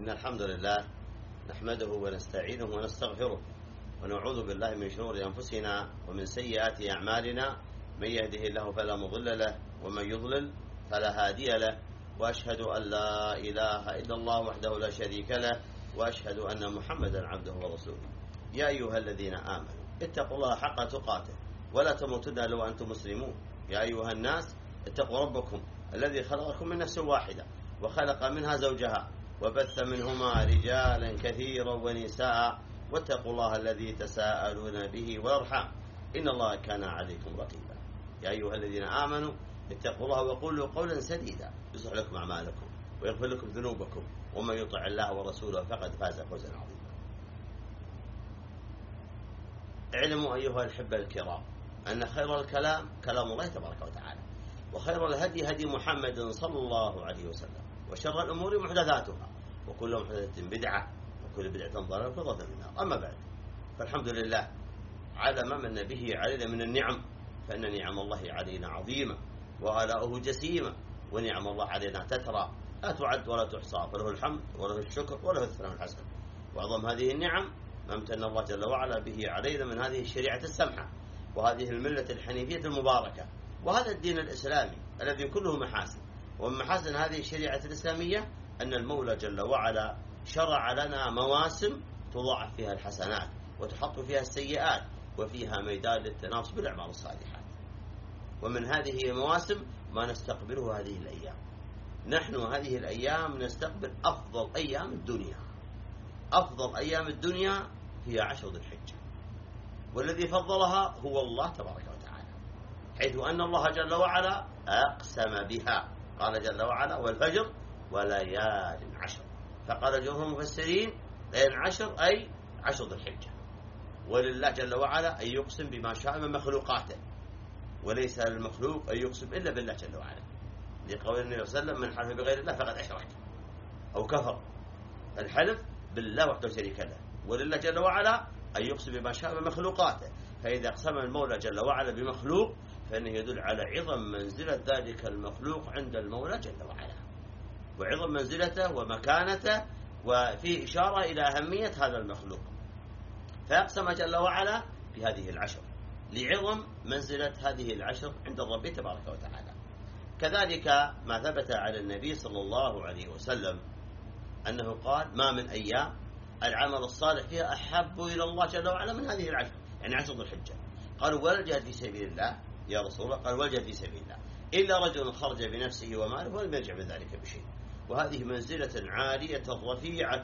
إن الحمد لله نحمده ونستعينه ونستغفره ونعوذ بالله من شرور أنفسنا ومن سيئات أعمالنا. من يهده الله فلا مضل له ومن يضلل فلا هادي له، وأشهد أن لا إله إلا الله وحده لا شريك له، وأشهد أن محمدا عبده ورسوله. يا أيها الذين آمنوا اتقوا الله حق تقاته ولا تموتن إلا وأنتم مسلمون. يا أيها الناس اتقوا ربكم الذي خلقكم من نفس واحدة وخلق منها زوجها وبث منهما رجالا كثيرا ونساء، واتقوا الله الذي تساءلون به والأرحام إن الله كان عليكم رقيبا. يا أيها الذين آمنوا اتقوا الله وقولوا قولا سديدا يصلح لكم أعمالكم ويغفر لكم ذنوبكم، ومن يطع الله ورسوله فقد فاز فوزا عظيما. اعلموا أيها الأحبة الكرام أن خير الكلام كلام الله تبارك وتعالى، وخير الهدي هدي محمد صلى الله عليه وسلم، وشر الأمور محدثاتها، وكل محدثة بدعة، وكل بدعة ضلالة وكل ضلالة في النار. أما بعد، فالحمد لله على ما من به علينا من النعم، فإن نعم الله علينا عظيمة وآلاؤه جسيمة، ونعم الله علينا تترى لا تعد ولا تحصى، فله الحمد وله الشكر وله الثناء الحسن. وأعظم هذه النعم ما امتن الله جل وعلا به علينا من هذه الشريعة السمحة، وهذه الملة الحنيفية المباركة، وهذا الدين الإسلامي الذي كله محاسن. ومن محاسن هذه الشريعة الإسلامية أن المولى جل وعلا شرع لنا مواسم تضاعف فيها الحسنات وتحط فيها السيئات، وفيها ميدان للتنافس بالأعمال الصالحات. ومن هذه المواسم ما نستقبله هذه الأيام. نحن هذه الأيام نستقبل أفضل أيام الدنيا. أفضل أيام الدنيا هي 10 ذي الحجة، والذي فضلها هو الله تبارك وتعالى، حيث أن الله جل وعلا أقسم بها. قال جل وعلا: والفجر وليال عشر. فقال جمهور المفسرين: ليال عشر أي 10 ذي الحجة. ولله جل وعلا أن يقسم بما شاء من مخلوقاته، وليس للمخلوق أن يقسم إلا بالله جل وعلا، لقول النبي صلى الله عليه وسلم: من حلف بغير الله فقد أشرك أو كفر. الحلف بالله وحده شريك له، ولله جل وعلا أن يقسم بما شاء من مخلوقاته. فإذا أقسم المولى جل وعلا بمخلوق فإنه يدل على عظم منزلة ذلك المخلوق عند المولى جل وعلا، وعظم منزلته ومكانته، وفيه إشارة إلى أهمية هذا المخلوق. فأقسم جل وعلا بهذه العشر لعظم منزلة هذه العشر عند الرب تبارك وتعالى. كذلك ما ثبت على النبي صلى الله عليه وسلم أنه قال: ما من أيام العمل الصالح فيها أحب إلى الله جل وعلا من هذه العشر، يعني 10 ذي الحجة. قالوا: ولا الجهاد في سبيل الله يا رسول الله؟ قال: ولا الجهاد في سبيل الله إلا رجل خرج بنفسه وماله ولم يرجع بذلك بشيء. وهذه منزلة عالية رفيعة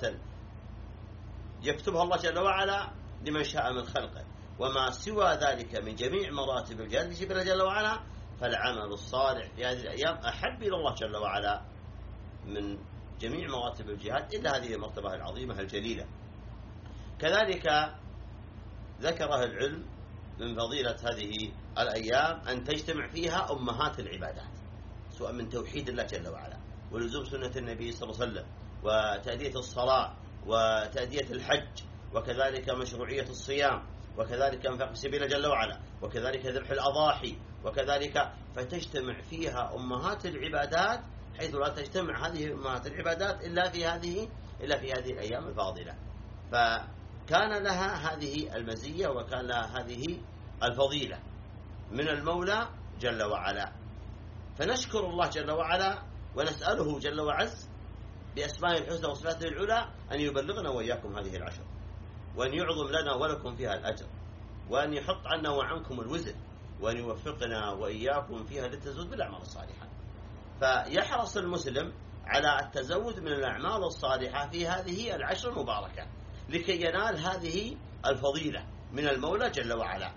يكتبها الله جل وعلا لمن شاء من خلقه، وما سوى ذلك من جميع مراتب الجهاد في سبيل الله جل وعلا، فالعمل الصالح في هذه الأيام أحب إلى الله جل وعلا من جميع مراتب الجهاد إلا هذه المرتبة العظيمة الجليلة. كذلك ذكر أهل العلم من فضيلة هذه الأيام أن تجتمع فيها أمهات العبادات، سواء من توحيد الله جل وعلا ولزوم سنة النبي صلى الله عليه وسلم وتأدية الصلاة وتأدية الحج، وكذلك مشروعية الصيام، وكذلك انفاق في سبيل الله جل وعلا، وكذلك ذبح الأضاحي، وكذلك فتجتمع فيها أمهات العبادات، حيث لا تجتمع هذه أمهات العبادات إلا في هذه الأيام الفاضلة. فكان لها هذه المزية وكان لها هذه الفضيلة من المولى جل وعلا. فنشكر الله جل وعلا ونسأله جل وعز بأسمائه الحسنى وصفاته العلى أن يبلغنا وإياكم هذه العشر، وأن يعظم لنا ولكم فيها الأجر، وأن يحط عنا وعنكم الوزر، وأن يوفقنا وإياكم فيها للتزود بالأعمال الصالحة. فيحرص المسلم على التزود من الأعمال الصالحة في هذه العشر المباركة لكي ينال هذه الفضيلة من المولى جل وعلا.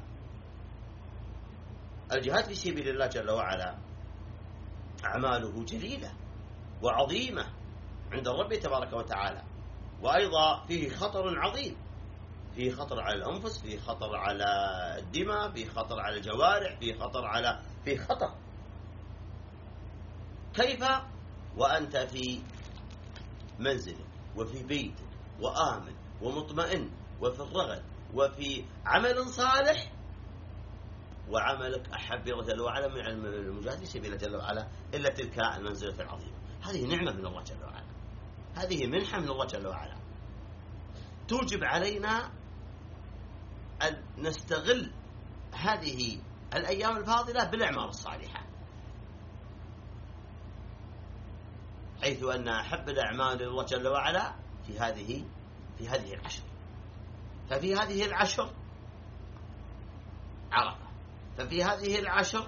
الجهاد في سبيل الله جل وعلا أعماله جليلة وعظيمة عند الرب تبارك وتعالى، وأيضا فيه خطر عظيم، فيه خطر على الأنفس، فيه خطر على الدماء، فيه خطر على الجوارح، فيه خطر. كيف وأنت في منزل وفي بيت وآمن ومطمئن وفي الرغد وفي عمل صالح، وعملك أحب الله جل وعلا من المجاهد في سبيل الله جل وعلا إلا تلك المنزلة العظيمة؟ هذه نعمة من الله جل وعلا. هذه منحة من الله جل وعلا توجب علينا أن نستغل هذه الأيام الفاضلة بالأعمال الصالحة، حيث أن أحب الأعمال لله جل وعلا في هذه العشر. ففي هذه العشر عرفة، ففي هذه العشر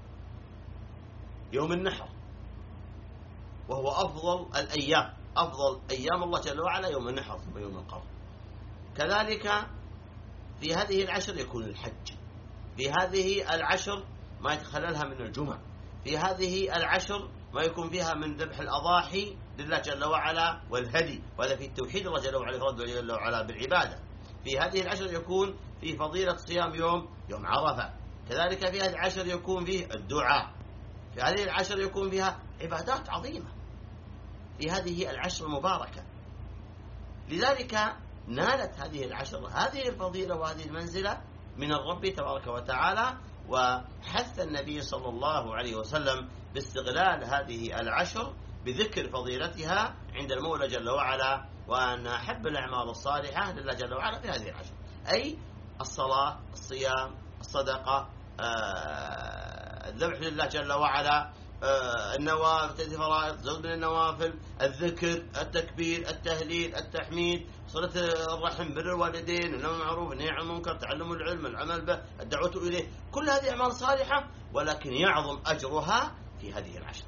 يوم النحر، وهو أفضل الأيام، أفضل أيام الله جل وعلا يوم النحر ثم يوم القرن. كذلك في هذه العشر يكون الحج، في هذه العشر ما يتخللها من الجمع، في هذه العشر ما يكون فيها من ذبح الأضاحي لله جل وعلا والهدي، وهذا في التوحيد الله جل وعلا، فرد جل وعلا بالعبادة. في هذه العشر يكون في فضيلة صيام يوم عرفة. كذلك في هذه العشر يكون فيه الدعاء، في هذه العشر يكون فيها عبادات عظيمة في هذه العشر المباركة. لذلك نالت هذه العشر هذه الفضيلة وهذه المنزلة من الرب تبارك وتعالى، وحث النبي صلى الله عليه وسلم باستغلال هذه العشر بذكر فضيلتها عند المولى جل وعلا، وأن أحب الأعمال الصالحة لله جل وعلا في هذه العشر، أي الصلاة، الصيام، الصدقة، الذبح لله جل وعلا، النوافل، تأتي فرائض، زود من النوافل، الذكر، التكبير، التهليل، التحميد، صلة الرحم، بر الوالدين، النهي عن المعروف، النهي عن المنكر، تعلم العلم، العمل به، الدعوة إليه، كل هذه أعمال صالحة، ولكن يعظم أجرها في هذه العشر.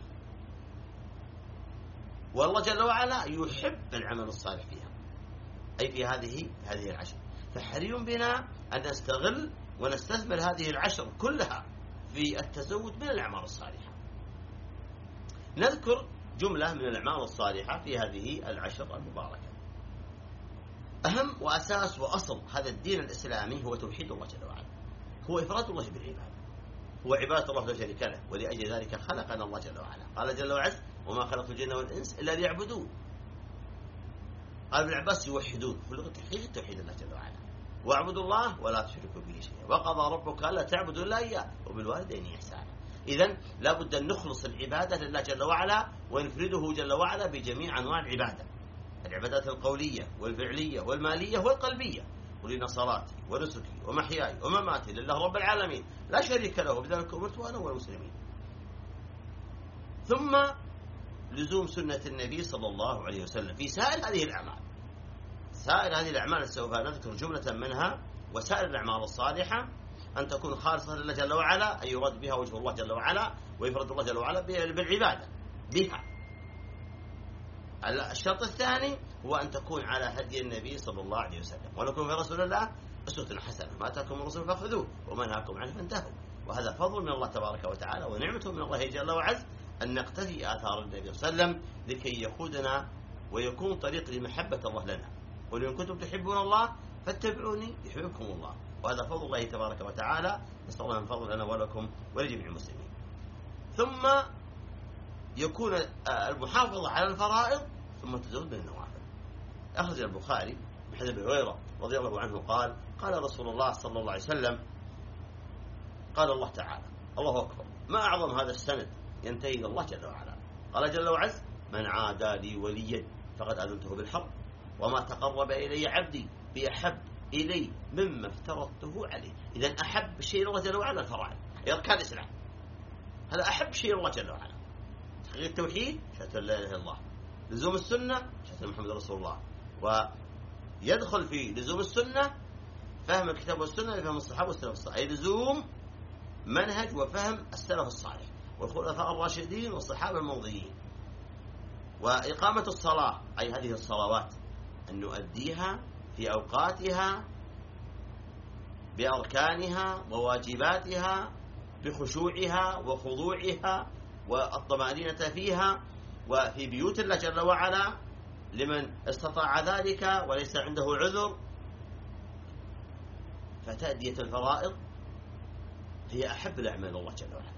والله جل وعلا يحب العمل الصالح فيها، أي في هذه العشر. فحري بنا أن نستغل ونستثمر هذه العشر كلها في التزود من الأعمال الصالحة. نذكر جملة من الأعمال الصالحة في هذه العشر المباركة. أهم وأساس وأصل هذا الدين الإسلامي هو توحيد الله جل وعلا، هو إفراد الله بالعبادة، هو عبادة الله لا شريك له، ولأجل ذلك خلقنا الله جل وعلا. قال جل وعلا: وما خلقت الجن والإنس إلا ليعبدون. قال ابن عباس: يوحدون، في اللغة توحيد الله جل وعلا، واعبدوا الله ولا تشركوا به شيئا، وقضى ربك ألا تعبدوا إلا إياه وبالوالدين إحسانا. إذن لا بد أن نخلص العبادة لله جل وعلا ونفرده جل وعلا بجميع أنواع العبادة، العبادات القولية والفعلية والمالية والقلبية. قل إن صلاتي ونسكي ومحياي ومماتي لله رب العالمين لا شريك له بذلك أمرت وأنا أول المسلمين. ثم لزوم سنة النبي صلى الله عليه وسلم في سائر هذه الأعمال. سائر هذه الأعمال سوف نذكر جملة منها، وسائر الأعمال الصالحة أن تكون خالصة لله جل وعلا، أن يراد بها وجه الله جل وعلا، ويفرد الله جل وعلا بالعبادة بها. الشرط الثاني هو أن تكون على هدي النبي صلى الله عليه وسلم، ونكون في رسول الله أسوة حسنة، ما أتاكم الرسول فخذوه وما نهاكم عنه فانتهوا. وهذا فضل من الله تبارك وتعالى ونعمته من الله جل وعز أن نقتدي آثار النبي صلى الله عليه وسلم لكي يقودنا ويكون طريق لمحبة الله لنا. قل إن كنتم تحبون الله فاتبعوني يحببكم الله. وهذا فضل الله تبارك وتعالى، نسأل الله من فضل لنا ولكم ولجميع المسلمين. ثم يكون المحافظة على الفرائض ثم تزود من النوافل. أخرج البخاري من حديث أبي هريرة رضي الله عنه قال: قال رسول الله صلى الله عليه وسلم: قال الله تعالى: الله أكبر، ما أعظم هذا السند ينتهي إلى الله جل وعلا. قال جل وعز: من عادى لي وليا فقد أذنته بالحرب، وما تقرب إلي عبدي بأحب إلي مما افترضته عليه. إذن أحب شيء الله جل وعلا الفرائض، أركان الإسلام، هذا أحب شيء الله جل وعلا. تحقيق التوحيد، شهادة لا إله إلا الله. لزوم السنة، شهادة محمد رسول الله. ويدخل في لزوم السنة فهم الكتاب والسنة لفهم الصحابة والسلف الصالح، أي لزوم منهج وفهم السلف الصالح والخلفاء الراشدين والصحابة الماضيين. وإقامة الصلاة، أي هذه الصلوات أن نؤديها في أوقاتها بأركانها وواجباتها بخشوعها وخضوعها والطمأنينة فيها، وفي بيوت الله جل وعلا لمن استطاع ذلك وليس عنده عذر. فتأدية الفرائض هي أحب الأعمال الله جل وعلا.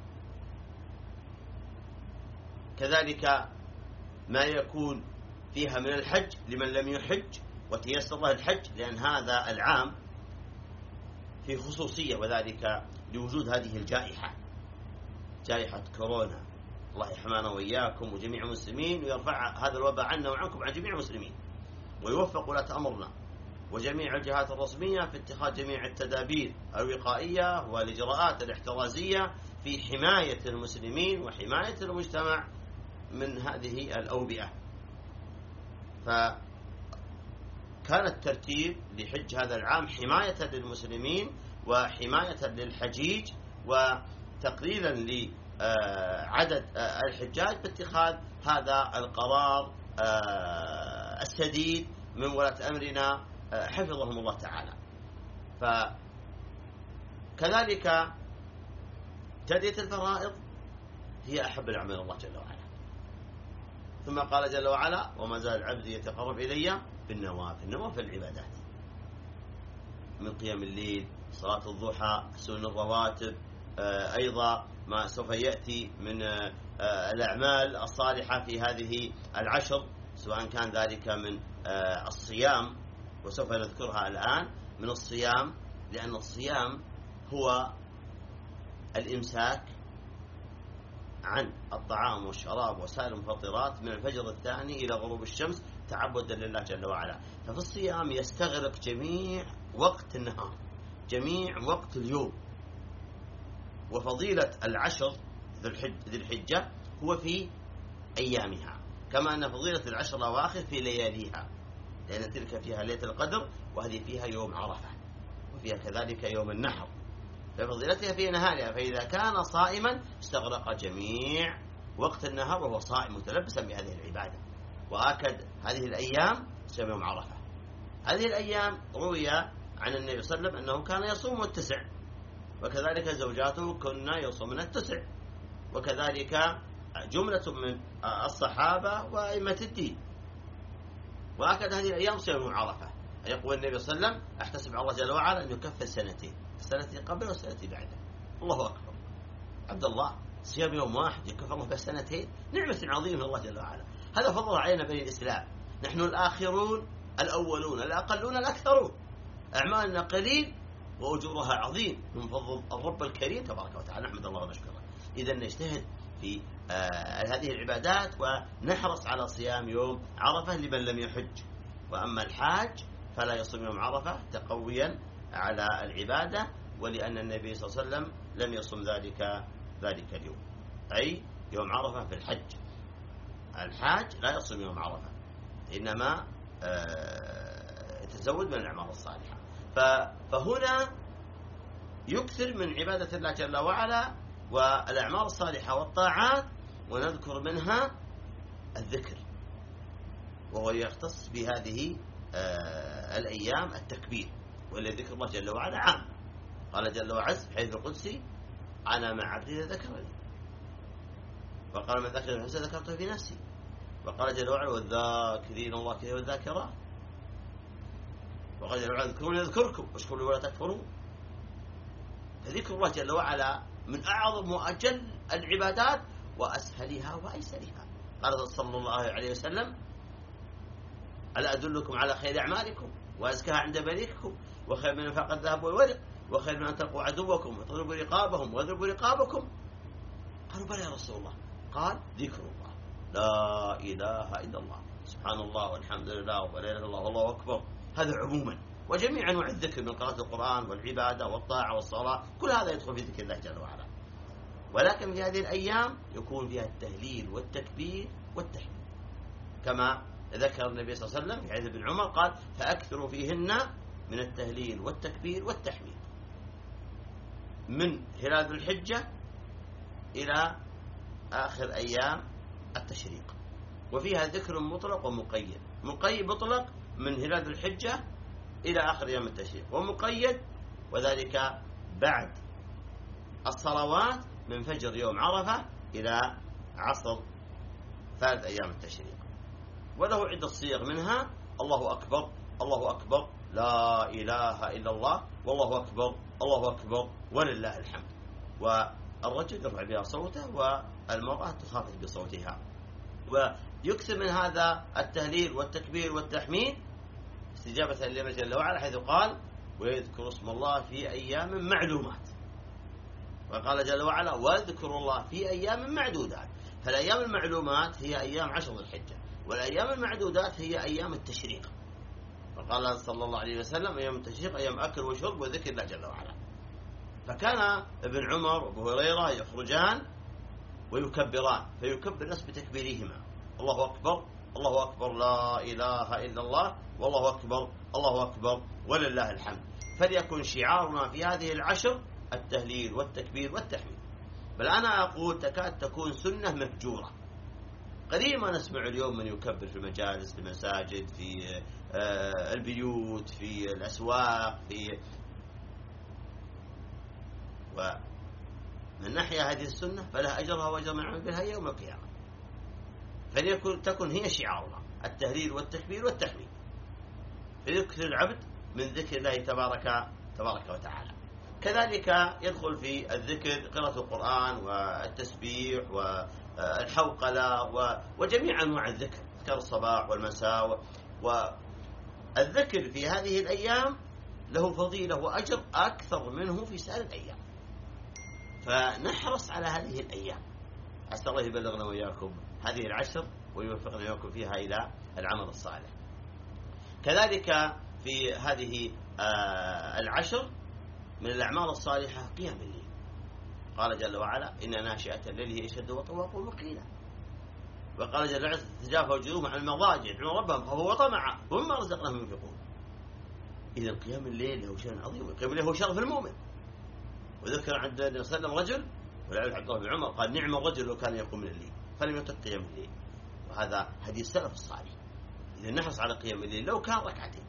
كذلك ما يكون فيها من الحج لمن لم يحج وتيسر له الحج، لأن هذا العام في خصوصية، وذلك لوجود هذه الجائحة، جائحة كورونا الله يحمانا وإياكم وجميع المسلمين، ويرفع هذا الوباء عنا وعنكم عن جميع المسلمين، ويوفق ولاة أمرنا وجميع الجهات الرسمية في اتخاذ جميع التدابير الوقائية والإجراءات الاحترازية في حماية المسلمين وحماية المجتمع من هذه الأوبئة. فكان الترتيب لحج هذا العام حماية للمسلمين وحماية للحجيج وتقليلا لعدد الحجاج باتخاذ هذا القرار السديد من ولاة أمرنا حفظهم الله تعالى. فكذلك تأدية الفرائض هي أحب الأعمال إلى الله جل وعلا. ثم قال جل وعلا: وما زال عبدي يتقرب إلي بالنوافل، نوافل العبادات من قيام الليل، صلاة الضحى، سنن الرواتب، أيضا ما سوف يأتي من الأعمال الصالحة في هذه العشر، سواء كان ذلك من الصيام، وسوف نذكرها الآن من الصيام، لأن الصيام هو الإمساك عن الطعام والشراب وسائر المفطرات من الفجر الثاني إلى غروب الشمس تعبدا لله جل وعلا. ففي الصيام يستغرق جميع وقت النهار، جميع وقت اليوم. وفضيلة العشر ذي الحجة هو في أيامها، كما أن فضيلة العشر الأواخر في لياليها، لأن تلك فيها ليلة القدر وهذه فيها يوم عرفة وفيها كذلك يوم النحر، ففضيلتها في نهارها. فإذا كان صائما استغرق جميع وقت النهار وهو صائم متلبسا بهذه العبادة. وآكد هذه الأيام اسمها يوم عرفة. هذه الأيام روي عن النبي صلى الله عليه وسلم أنه كان يصوم التسع، وكذلك زوجاته كنا يصومن التسع، وكذلك جملة من الصحابة وأئمة الدين. وآكد هذه الأيام صيام يوم عرفة. يقول النبي صلى الله عليه وسلم: أحتسب على الله جل وعلا أن يكفر سنتين، السنة قبل والسنة بعده. الله أكبر. عبد الله، صيام يوم واحد يكفر الله بسنتين، نعمة عظيمة من الله جل وعلا. هذا فضل علينا بني الإسلام، نحن الآخرون الأولون الأقلون الأكثرون، أعمالنا قليل وأجورها عظيم من فضل الرب الكريم تبارك وتعالى، نحمد الله ونشكره. إذا نجتهد في هذه العبادات ونحرص على صيام يوم عرفة لمن لم يحج. وأما الحاج فلا يصوم يوم عرفة تقويا على العبادة، ولأن النبي صلى الله عليه وسلم لم يصوم ذلك اليوم، أي يوم عرفة في الحج. الحاج لا يصوم يوم عرفة، إنما يتزود من الأعمال الصالحة. فهنا يكثر من عبادة الله جل وعلا والأعمال الصالحة والطاعات، ونذكر منها الذكر، وهو يختص بهذه الأيام التكبير، وإلا ذكر الله جل وعلا عام. قال جل وعز حيث القدسي: أنا مع عبدي ذكرني، وقال: من ذكر نفسه ذكرته في نفسي. وقال جل وعلا: والذاكرين الله كثيرا والذاكرات. وقال جل وعلا: اذكروني يذكركم واشكروا ولا تكفرون. فذكر الله جل وعلا من أعظم وأجل العبادات وأسهلها وأيسرها. قال صلى الله عليه وسلم: ألا أدلكم على خير أعمالكم وأزكاها عند مليككم وخير من انفاق الذهب والورق وخير من أن تلقوا عدوكم وتضربوا رقابهم ويضربوا رقابكم؟ قالوا: بلى يا رسول الله. قال: ذكر الله، لا إله إلا الله، سبحان الله والحمد لله ولا إله إلا الله والله أكبر. هذا عموما، وجميع أنواع الذكر من قراءة القرآن والعبادة والطاعة والصلاة، كل هذا يدخل في ذكر الله جل وعلا. ولكن في هذه الأيام يكون فيها التهليل والتكبير والتحميد، كما ذكر النبي صلى الله عليه وسلم في حديث ابن عمر قال: فأكثروا فيهن من التهليل والتكبير والتحميد من هلال الحجة إلى آخر أيام التشريق. وفيها ذكر مطلق ومقيد. مطلق من هلال الحجة إلى آخر أيام التشريق، ومقيد وذلك بعد الصلوات من فجر يوم عرفة إلى عصر ثالث أيام التشريق. وله عدة صيغ، منها الله أكبر، الله أكبر، لا إله إلا الله، والله أكبر، الله أكبر ولله الحمد. والرجل يرفع بها صوته والمرأة تخافت بصوتها. ويكثر من هذا التهليل والتكبير والتحميد استجابة لله جل وعلا، حيث قال: ويذكر اسم الله في أيام معلومات. وقال جل وعلا: واذكروا الله في أيام معدودات. فالأيام المعلومات هي أيام 10 ذي الحجة، والأيام المعدودات هي أيام التشريق. فقال صلى الله عليه وسلم: أيام التشريق أيام أكل وشرب وذكر الله جل وعلا. فكان ابن عمر وابو هريرة يخرجان ويكبران، فيكبر الناس بتكبيرهما: الله أكبر، الله أكبر، لا إله إلا الله، والله أكبر، الله أكبر، ولله الحمد. فليكن شعارنا في هذه العشر التهليل والتكبير والتحميد. بل أنا أقول تكاد تكون سنة مهجورة. قليل ما نسمع اليوم من يكبر في المجالس، في المساجد، في البيوت، في الأسواق، ومن ناحية هذه السنة فلها أجرها وأجر من عمل بها يوم القيامة. فلتكن هي شعارنا التهليل والتكبير والتحميد، فيكثر العبد من ذكر الله تبارك وتعالى. كذلك يدخل في الذكر قراءة القرآن والتسبيح والحوقلة وجميع أنواع الذكر، أذكار الصباح والمساء. والذكر في هذه الأيام له فضيلة وأجر أكثر منه في سائر الأيام، فنحرص على هذه الأيام. أسأل الله يبلغنا وإياكم هذه العشر ويوفقنا وإياكم فيها إلى العمل الصالح. كذلك في هذه العشر من الأعمال الصالحة قيام الليل. قال جل وعلا: إن ناشئة الليل هي أشد وطئا وأقوم قيلا. وقال جل وعلا: تتجافى وجوههم عن المضاجع يدعون ربهم خوفا وطمعا ومما رزقناهم ينفقون. إذا قيام الليل له شأن عظيم، قيام الليل هو شرف المؤمن. وذكر عند النبي صلى الله عليه وسلم رجل، ولعل عبد الله بن عمر قال: نعم الرجل لو كان يقوم من الليل فلم يتق قيام الليل. وهذا حديث السلف الصالح. إذا نحرص على قيام الليل، لو كان ركعتين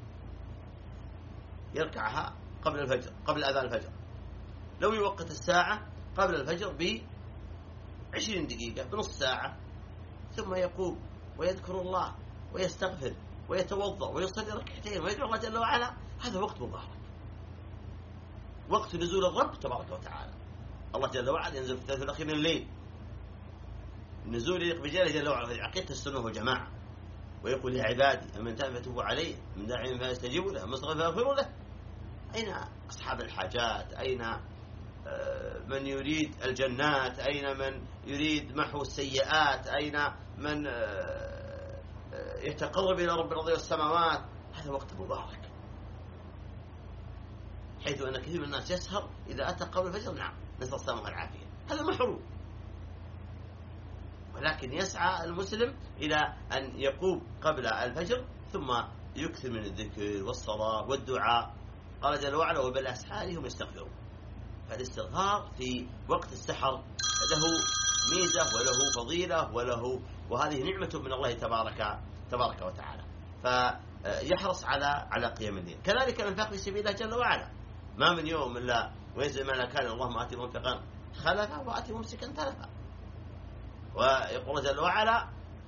يركعها قبل الفجر، قبل أذان الفجر، لو يوقت الساعة قبل الفجر ب20 دقيقة، بنص ساعة، ثم يقوم ويذكر الله ويستغفر ويتوضأ ويصلي ركعتين ويدعو الله جل وعلا. هذا وقت مبارك، وقت نزول الرب تبارك وتعالى. الله جل وعلا ينزل في الثلث الأخير من الليل، النزول يليق بجلاله جل وعلا في عقيدة السنة والجماعة، ويقول: يا عبادي أمن تاب فتوبوا عليه، من داعي فاستجيبوا له، من استغفر فاغفروا له. أين أصحاب الحاجات؟ أين من يريد الجنات؟ أين من يريد محو السيئات؟ أين من يتقرب إلى رب الأرض والسماوات؟ هذا وقت مبارك، حيث أن كثير من الناس يسهر إذا أتى قبل الفجر. نعم، نسأل السلامة والعافية، هذا محروم. ولكن يسعى المسلم إلى أن يقوم قبل الفجر، ثم يكثر من الذكر والصلاة والدعاء. قال جل وعلا: وبالأسحار هم يستغفرون. فالاستغفار في وقت السحر له ميزة وله فضيلة وهذه نعمة من الله تبارك وتعالى. فيحرص على قيام الليل. كذلك الانفاق في سبيل الله جل وعلا. ما من يوم إلا وينزل ما لا كان: اللهم آت منفقا خلفا وآت ممسكا تلفا. ويقول الله جل وعلا: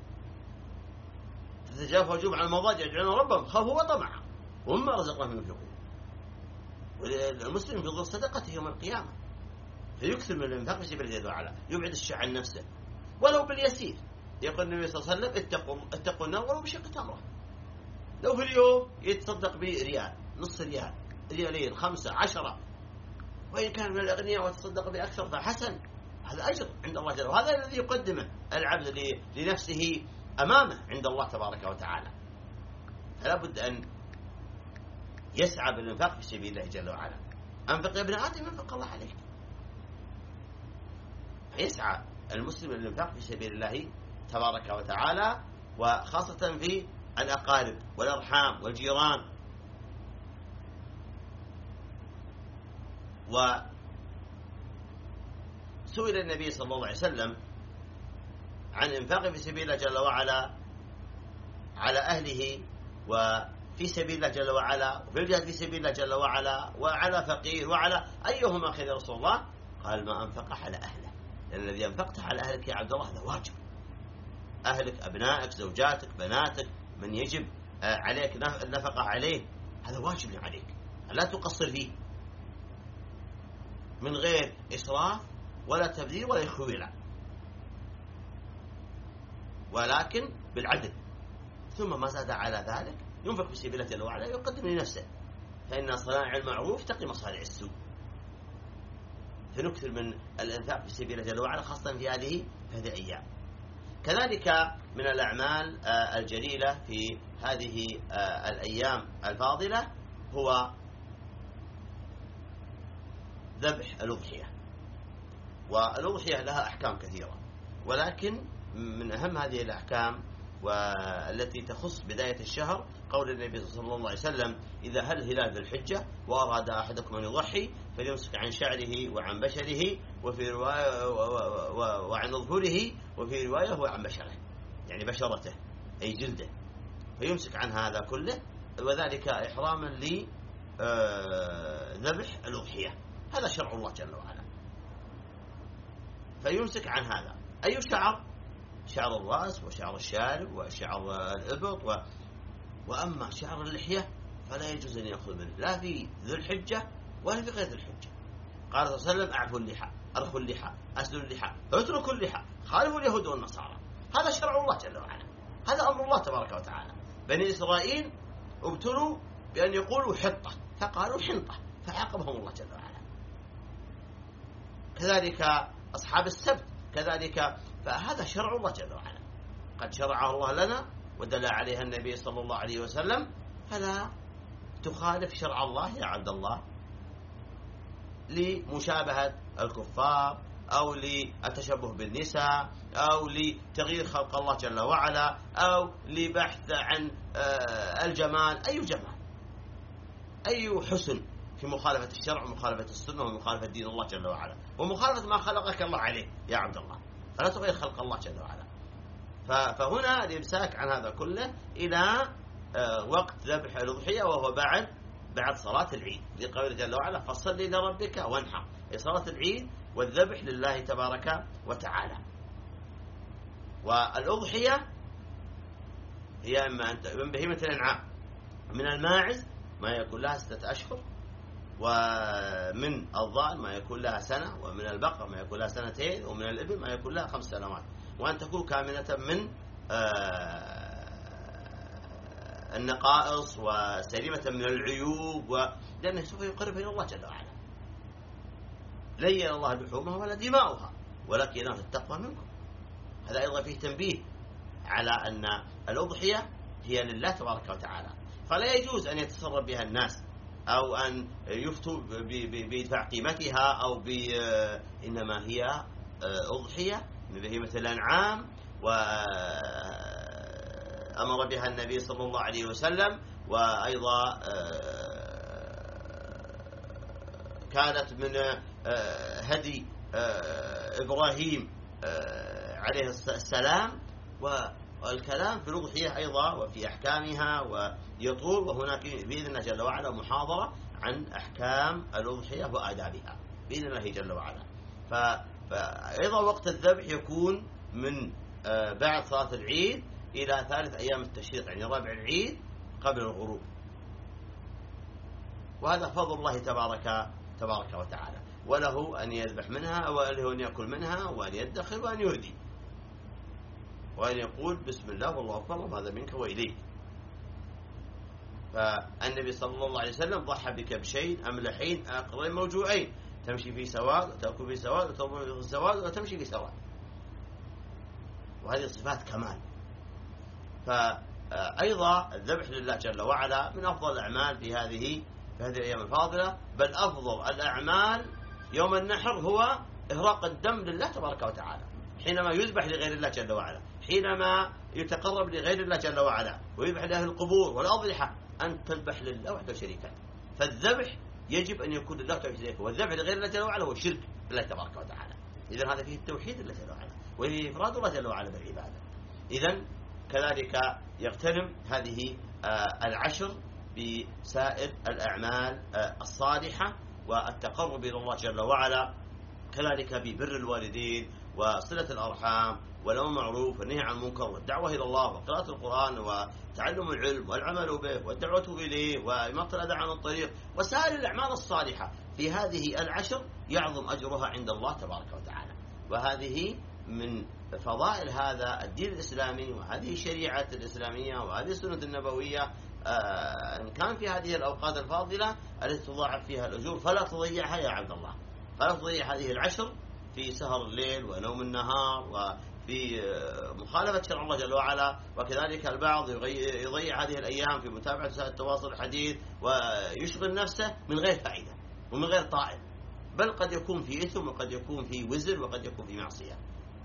تتجافى وجوههم عن المضاجع يدعون ربهم خوفا وطمعا ومما رزقناهم ينفقون. والمسلم في ظل صدقته يوم القيامة، فيكثر من الانفاق في سبيل الله جل وعلا، يبعد الشح عن نفسه ولو باليسير. يقول النبي صلى الله عليه وسلم: اتقوا النار ولو بشق تمرة. لو في اليوم يتصدق بريال، نص ريال، ريالين، 5، 10، وإن كان من الأغنياء وتصدق بأكثر فحسن، هذا أجر عند الله جل وعلا. هذا الذي يقدمه العبد لنفسه أمامه عند الله تبارك وتعالى. فلا بد أن يسعى بالإنفاق في سبيل الله جل وعلا. أنفق يا ابن آدم ينفق الله عليك. يسعى المسلم للإنفاق في سبيل الله تبارك وتعالى، وخاصة في الأقارب والأرحام والجيران. وسئل النبي صلى الله عليه وسلم عن إنفاق في سبيل الله جل وعلا على أهله وفي سبيل الله جل وعلا، وفي الجهاد في سبيل الله جل وعلا، وعلى فقير، وعلى أيهما خير يا رسول الله؟ قال: ما أنفق على أهله. لأن الذي أنفقته على أهلك يا عبد الله هذا واجب. أهلك، أبنائك، زوجاتك، بناتك، من يجب عليك النفقة عليه، هذا واجب عليك، لا تقصر فيه من غير إسراف ولا تبذير ولا خيلاء، ولكن بالعدل. ثم ما زاد على ذلك ينفق في سبيل الله جل وعلا، يقدم لنفسه، فإن صنائع المعروف تقي مصارع السوء. فنكثر من الإنفاق في سبيل الله جل وعلا، خاصة هذه أيام. كذلك من الأعمال الجليلة في هذه الأيام الفاضلة هو ذبح الأضحية. والأضحية لها أحكام كثيرة، ولكن من أهم هذه الأحكام والتي تخص بداية الشهر قول النبي صلى الله عليه وسلم: إذا هل هلال ذي الحجة وأراد أحدكم أن يضحي فليمسك عن شعره وعن بشره، وفي رواية وعن أظفره، وفي رواية وعن بشره، يعني بشرته أي جلده، فيمسك عن هذا كله، وذلك إحراما لذبح الأضحية. هذا شرع الله جل وعلا، فيمسك عن هذا. أي شعر؟ شعر الرأس وشعر الشارب وشعر الإبط وأما شعر اللحية فلا يجوز أن يأخذ منه لا في ذي الحجة ولا في غير ذي الحجة. قال صلى الله عليه وسلم: أعفوا اللحى، أرخوا اللحى، أسلوا اللحى، اتركوا اللحى، خالفوا اليهود والنصارى. هذا شرع الله جل وعلا، هذا أمر الله تبارك وتعالى. بني إسرائيل ابتلوا بأن يقولوا حطة فقالوا حنطة فعاقبهم الله جل وعلا. كذلك أصحاب السبت كذلك، فهذا شرع الله جل وعلا قد شرعه الله لنا ودل عليها النبي صلى الله عليه وسلم، فلا تخالف شرع الله يا عبد الله لمشابهة الكفار أو للتشبه بالنساء أو لتغيير خلق الله جل وعلا أو لبحث عن الجمال. أي جمال، أي حسن في مخالفة الشرع ومخالفة السنة ومخالفة دين الله جل وعلا ومخالفة ما خلقك الله عليه يا عبد الله، فلا تغير خلق الله جل وعلا. فهنا الإمساك عن هذا كله إلى وقت ذبح الأضحية، وهو بعد صلاة العيد، لقوله جل وعلا: فصل لربك وانحر، هي صلاة العيد والذبح لله تبارك وتعالى. والأضحية هي من بهيمة الأنعام، من الماعز ما يكون لها 6 أشهر، ومن الضأن ما يكون لها سنة، ومن البقر ما يكون لها 2 ومن الإبل ما يكون لها 5 سنوات، وأن تكون كاملة من النقائص وسليمة من العيوب، لأنه سوف يقرب إلى الله جل وعلا. لين الله لحومها ولا دماؤها ولكن ينال التقوى منكم. هذا أيضا فيه تنبيه على أن الأضحية هي لله تبارك وتعالى، فلا يجوز أن يتصرف بها الناس أو أن يفتوا بإدفاع قيمتها أو إنما هي أضحية من بهيمة الأنعام، وأمر بها النبي صلى الله عليه وسلم. وأيضا كانت من هدي إبراهيم عليه السلام. والكلام في الأضحية أيضا وفي أحكامها ويطول، وهناك بإذن الله جل وعلا محاضرة عن أحكام الأضحية وآدابها بإذن الله جل وعلا. فأيضا وقت الذبح يكون من بعد صلاة العيد إلى 3 أيام التشريق، يعني رابع العيد قبل الغروب. وهذا فضل الله تبارك وتعالى، وله أن يذبح منها وله أن يأكل منها وأن يدخر وأن يهدي وأن يقول بسم الله والله أكبر وهذا منك وإليك. فالنبي صلى الله عليه وسلم ضحى بكبشين أملحين أقرين موجوعين، تمشي في سواد وتأكل في سواد وتطبخ في سواد وتمشي في سواد، وهذه صفات كمال. فأيضا الذبح لله جل وعلا من أفضل الأعمال في هذه الأيام الفاضلة، بل أفضل الأعمال يوم النحر هو إهراق الدم لله تبارك وتعالى، حينما يذبح لغير الله جل وعلا، حينما يتقرب لغير الله جل وعلا ويذبح لأهل القبور والأضرحة، أن تذبح لله وحده شريكا. فالذبح يجب أن يكون لله وحده شريكا، والذبح لغير الله جل وعلا هو شرك بالله تبارك وتعالى. إذن هذا فيه التوحيد لله جل وعلا وفيه إفراد الله جل وعلا بالعبادة. إذن كذلك يغتنم هذه العشر بسائر الأعمال الصالحة والتقرب إلى الله جل وعلا، كذلك ببر الوالدين وصلة الأرحام والأمر بالمعروف والنهي عن المنكر والدعوة إلى الله وقراءة القرآن وتعلم العلم والعمل به والدعوة إليه وإماطة الأذى عن الطريق وسائر الأعمال الصالحة في هذه العشر يعظم أجرها عند الله تبارك وتعالى. وهذه من فضائل هذا الدين الإسلامي وهذه الشريعة الإسلامية وهذه السنة النبوية، إن كان في هذه الأوقات الفاضلة التي تضاعف فيها الأجور فلا تضيعها يا عبد الله، فلا تضيع هذه العشر في سهر الليل ونوم النهار وفي مخالفة شرع الله جل وعلا. وكذلك البعض يضيع هذه الأيام في متابعة وسائل التواصل الحديث ويشغل نفسه من غير فائدة ومن غير طائل، بل قد يكون في إثم وقد يكون في وزر وقد يكون في معصية.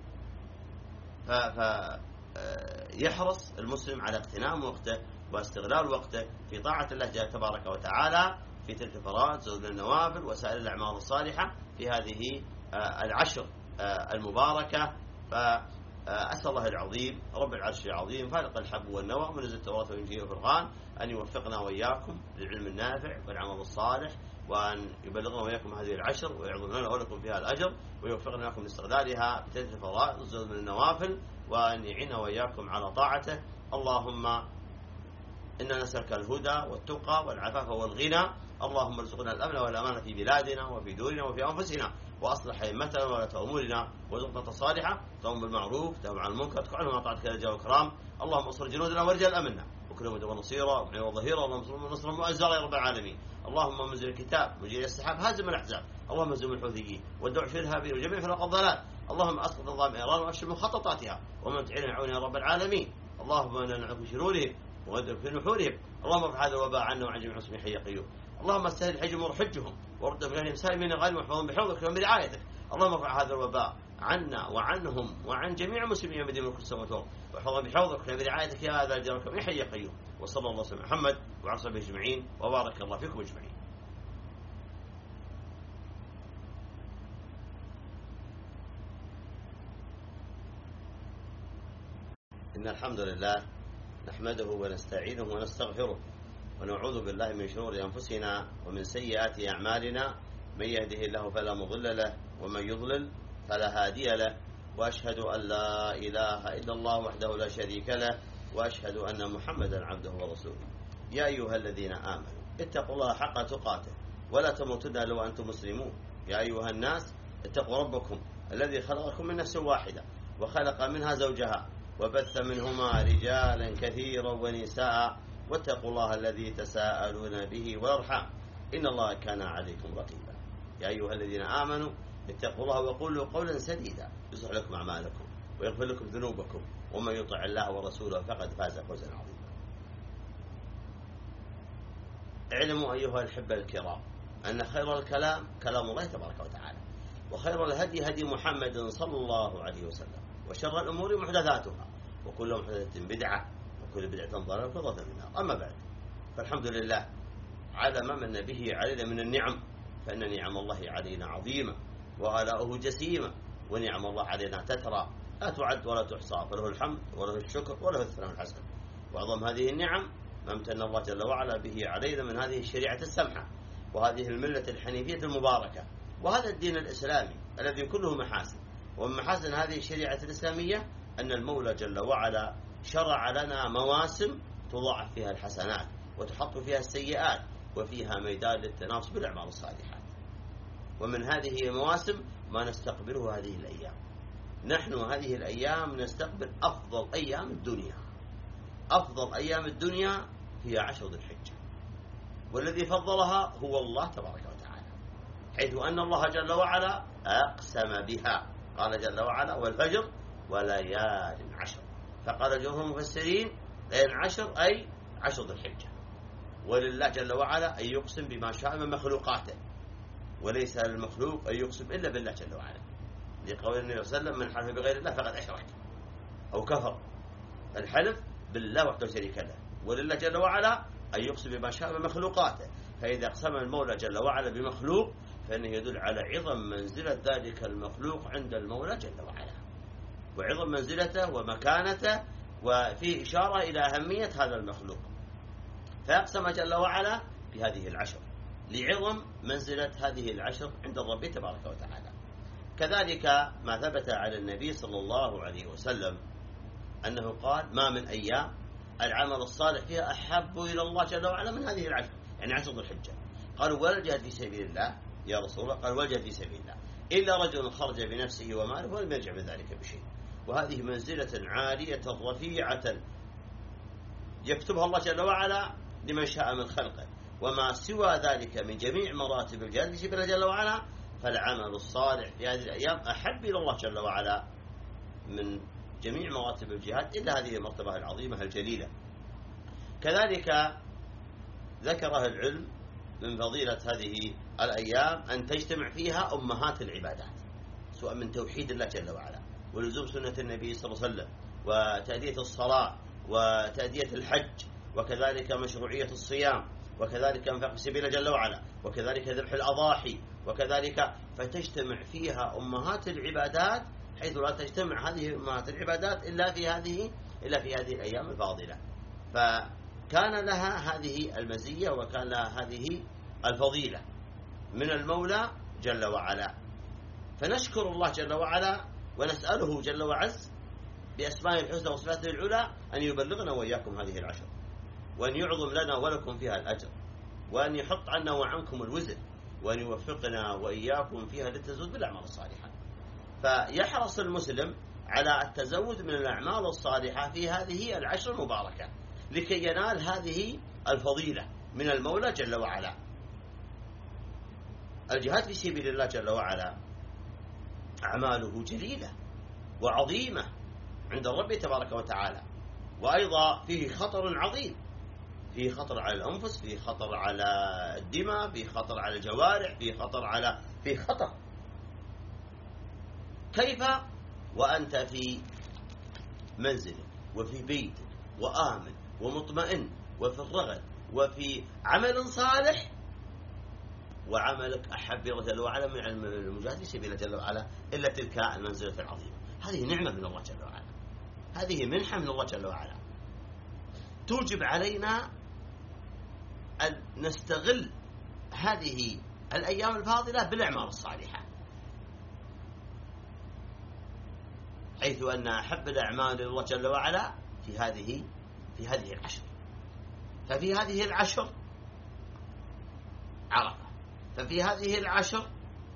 فيحرص المسلم على اغتنام وقته واستغلال وقته في طاعة الله تبارك وتعالى في تلك الفرائض، زود النوافل، وسائر الأعمال الصالحة في هذه العشر المباركة. فأسأل الله العظيم رب العرش العظيم فالق الحب والنوى منزل التوراة والإنجيل والفرقان أن يوفقنا وإياكم للعلم النافع والعمل الصالح، وأن يبلغنا وإياكم هذه العشر ويعظم لنا ولكم فيها الأجر، ويوفقنا وإياكم لاستغلالها بتلك الفرائض والزود من النوافل، وأن يعيننا وإياكم على طاعته. اللهم إنا نسألك الهدى والتقى والعفاف والغنى. اللهم ارزقنا الأمن والأمان في بلادنا وفي دورنا وفي أنفسنا، وأصلح أئمتنا وولاة أمورنا، وارزقنا الصالحة، تقوم بالمعروف، تنهى عن المنكر، تكون على طاعتك يا رجال الكرام. اللهم انصر جنودنا ورجال أمننا وكل مدى ونصيرا ومعين وظهيرا، اللهم انصرهم نصرا مؤزرا يا رب العالمين. اللهم منزل الكتاب مجيء السحاب هازم الأحزاب، اللهم هزم الحوثيين ودع في الهابين وجميع فرق الضلال، اللهم أسقط نظام إيران وأفشل مخططاتها ومن تعين عون يا رب العالمين. اللهم إنا نعوذ من شرورهم وغدر في نحورهم، اللهم ارفع هذا الوباء عنا وعن جميع المسلمين حي قيوم. اللهم استهل حجهم وارحجهم واردهم من اهلهم سالمين غانم واحفظهم بحفظك وبرعايتك. اللهم ارفع هذا الوباء عنا وعنهم وعن جميع المسلمين من مدينة السماوات والارض واحفظهم بحفظك وبرعايتك يا ذا الجلال والإكرام يا حي قيوم. وصلى الله وسلم على محمد وعلى صحبه اجمعين، وبارك الله فيكم اجمعين. إن الحمد لله نحمده ونستعينه ونستغفره ونعوذ بالله من شرور أنفسنا ومن سيئات أعمالنا، من يهده الله فلا مضل له ومن يضلل فلا هادي له، وأشهد أن لا إله إلا الله وحده لا شريك له، وأشهد أن محمدا عبده ورسوله. يا أيها الذين آمنوا اتقوا الله حق تقاته ولا تموتن إلا وأنتم مسلمون. يا أيها الناس اتقوا ربكم الذي خلقكم من نفس واحدة وخلق منها زوجها وبث منهما رجالا كثيرا ونساء، واتقوا الله الذي تساءلون به والأرحام إن الله كان عليكم رقيبا. يا أيها الذين آمنوا اتقوا الله وقولوا قولا سديدا يصلح لكم أعمالكم ويغفر لكم ذنوبكم، ومن يطع الله ورسوله فقد فاز فوزا عظيما. اعلموا أيها الأحبة الكرام أن خير الكلام كلام الله تبارك وتعالى، وخير الهدي هدي محمد صلى الله عليه وسلم، وشر الأمور محدثاتها، وكل محدثة بدعة، وكل بدعة ضلالة، وكل ضلالة في النار. أما بعد، فالحمد لله على ما من به علينا من النعم، فإن نعم الله علينا عظيمة وآلاؤه جسيمة، ونعم الله علينا تترى لا تعد ولا تحصى، فله الحمد وله الشكر وله الثناء الحسن. وأعظم هذه النعم ما امتن الله جل وعلا به علينا من هذه الشريعة السمحة وهذه الملة الحنيفية المباركة وهذا الدين الإسلامي الذي كله محاسن. ومن محاسن هذه الشريعة الإسلامية أن المولى جل وعلا شرع لنا مواسم تضاعف فيها الحسنات وتحط فيها السيئات، وفيها ميدان للتنافس بالأعمال الصالحات. ومن هذه المواسم ما نستقبله هذه الأيام. نحن هذه الأيام نستقبل أفضل أيام الدنيا. أفضل أيام الدنيا هي 10 ذي الحجة، والذي فضلها هو الله تبارك وتعالى، حيث أن الله جل وعلا أقسم بها، قال جل وعلا والفجر وليال 10. فقال جمهور المفسرين ليال 10 أي 10 ذي الحجة. ولله جل وعلا أن يقسم بما شاء من مخلوقاته، وليس للمخلوق أن يقسم إلا بالله جل وعلا، لقول النبي صلى الله عليه وسلم من حلف بغير الله فقد أشرك أو كفر. الحلف بالله وحده شريك له، ولله جل وعلا أن يقسم بما شاء من مخلوقاته. فإذا أقسم المولى جل وعلا بمخلوق فإنه يدل على عظم منزلة ذلك المخلوق عند المولى جل وعلا، وعظم منزلته ومكانته، وفيه إشارة إلى أهمية هذا المخلوق. فأقسم جل وعلا بهذه 10 لعظم منزلة هذه 10 عند الرب تبارك وتعالى. كذلك ما ثبت على النبي صلى الله عليه وسلم أنه قال ما من أيام العمل الصالح فيها أحب إلى الله جل وعلا من هذه 10، يعني 10 ذي الحجة. قالوا ولا الجهاد في سبيل الله يا رسول الله؟ قال ولا الجهاد في سبيل الله إلا رجل خرج بنفسه وماله ولم يرجع من ذلك بشيء. وهذه منزلة عالية رفيعة يكتبها الله جل وعلا لمن شاء من خلقه، وما سوى ذلك من جميع مراتب الجهاد في سبيل الله جل وعلا فالعمل الصالح في هذه الأيام أحب إلى الله جل وعلا من جميع مراتب الجهاد إلا هذه المرتبة العظيمة الجليلة. كذلك ذكر أهل العلم من فضيلة هذه الأيام أن تجتمع فيها أمهات العبادات، سواء من توحيد الله جل وعلا ولزوم سنة النبي صلى الله عليه وسلم وتأدية الصلاة وتأدية الحج، وكذلك مشروعية الصيام، وكذلك انفاق في سبيل الله جل وعلا، وكذلك ذبح الأضاحي، وكذلك فتجتمع فيها أمهات العبادات، حيث لا تجتمع هذه أمهات العبادات إلا في هذه الأيام الفاضلة. فكان لها هذه المزية وكان لها هذه الفضيلة من المولى جل وعلا. فنشكر الله جل وعلا ونسأله جل وعز بأسمائه الحسنى وصفاته العلى أن يبلغنا وإياكم هذه العشر، وأن يعظم لنا ولكم فيها الأجر، وأن يحط عنا وعنكم الوزر، وأن يوفقنا وإياكم فيها للتزود بالأعمال الصالحة. فيحرص المسلم على التزود من الأعمال الصالحة في هذه العشر المباركة لكي ينال هذه الفضيلة من المولى جل وعلا. الجهاد في سبيل الله جل وعلا أعماله جليلة وعظيمة عند الرب تبارك وتعالى، وأيضا فيه خطر عظيم، فيه خطر على الأنفس، فيه خطر على الدماء، فيه خطر على الجوارح، فيه خطر. كيف وأنت في منزلك وفي بيتك وآمن ومطمئن وفي الرغد وفي عمل صالح، وعملك أحب الله جل وعلا من المجاهد في سبيل الله جل وعلا إلا تلك المنزلة العظيمة. هذه نعمة من الله جل وعلا، هذه منحة من الله جل وعلا توجب علينا أن نستغل هذه الأيام الفاضلة بالأعمال الصالحة، حيث أن أحب الأعمال لله جل وعلا في هذه العشر. ففي هذه العشر عرفة، ففي هذه العشر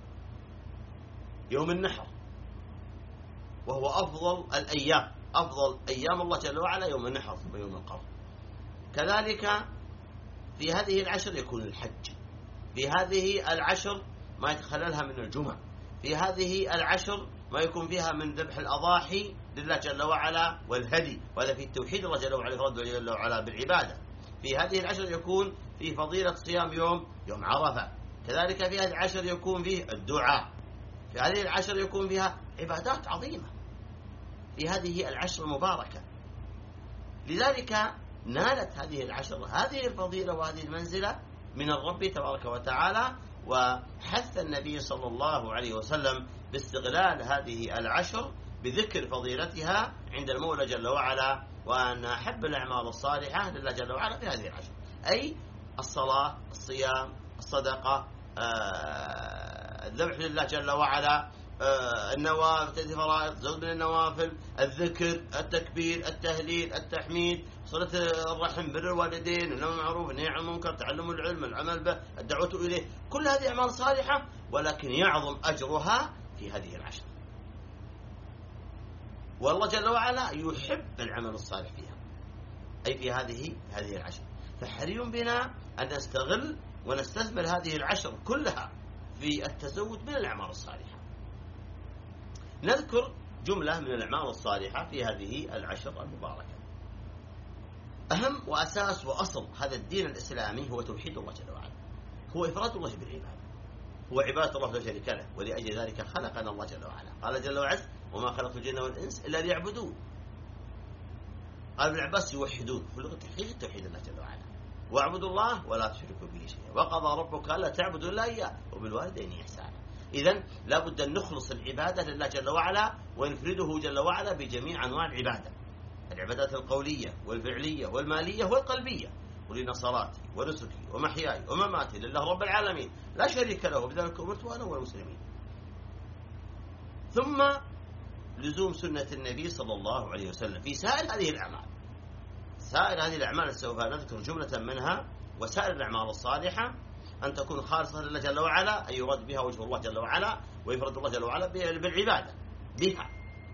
يوم النحر، وهو أفضل أيام الله جل وعلا يوم النحر ثم يوم القرن. كذلك في هذه العشر يكون الحج، في هذه العشر ما يتخللها من الجمع، في هذه العشر ما يكون فيها من ذبح الأضاحي لله جل وعلا والهدي، وهذا في التوحيد الله جل وعلا يفرد جل وعلا بالعبادة. في هذه العشر يكون في فضيلة صيام يوم عرفة. كذلك في هذه العشر يكون فيه الدعاء، في هذه العشر يكون فيها عبادات عظيمة في هذه العشر المباركة. لذلك نالت هذه العشر هذه الفضيلة وهذه المنزلة من الرب تبارك وتعالى، وحث النبي صلى الله عليه وسلم باستغلال هذه العشر بذكر فضيلتها عند المولى جل وعلا، وأن أحب الأعمال الصالحة لله جل وعلا في هذه العشر، أي الصلاة، الصيام، الصدقة، الذبح لله جل وعلا، النوافل، فرائض، زود من النوافل، الذكر، التكبير، التهليل، التحميد، صلة الرحم، بر الوالدين، الأمر بالمعروف، النهي عن المنكر، تعلم العلم، العمل به، الدعوة إليه، كل هذه أعمال صالحة، ولكن يعظم أجرها في هذه العشر. والله جل وعلا يحب العمل الصالح فيها، أي في هذه العشر. فحري بنا أن نستغل ونستثمر هذه العشر كلها في التزود من الأعمال الصالحة. نذكر جملة من الأعمال الصالحة في هذه العشر المباركة. أهم وأساس وأصل هذا الدين الإسلامي هو توحيد الله جل وعلا، هو إفراد الله بالعبادة، هو عبادة الله لا شريك له، ولأجل ذلك خلقنا الله جل وعلا. قال جل وعلا: وما خلقت الجن والإنس إلا ليعبدون. قال ابن عباس: يوحدون، في لغة تحقيق توحيد الله جل وعلا، واعبدوا الله ولا تشركوا به شيئا، وقضى ربك ألا تعبدوا إلا إياه وبالوالدين إحسانا. إذن لا بد أن نخلص العبادة لله جل وعلا ونفرده جل وعلا بجميع أنواع العبادة، العبادات القولية والفعلية والمالية والقلبية. قل إن صلاتي ونسكي ومحياي ومماتي لله رب العالمين لا شريك له بذلك أمرت وأنا والمسلمين. ثم لزوم سنة النبي صلى الله عليه وسلم في سائر هذه الأعمال. سائر هذه الأعمال سوف نذكر جملة منها، وسائر الأعمال الصالحة أن تكون خالصة لله جل وعلا، أن يراد بها وجه الله جل وعلا، ويفرد الله جل وعلا بالعبادة بها.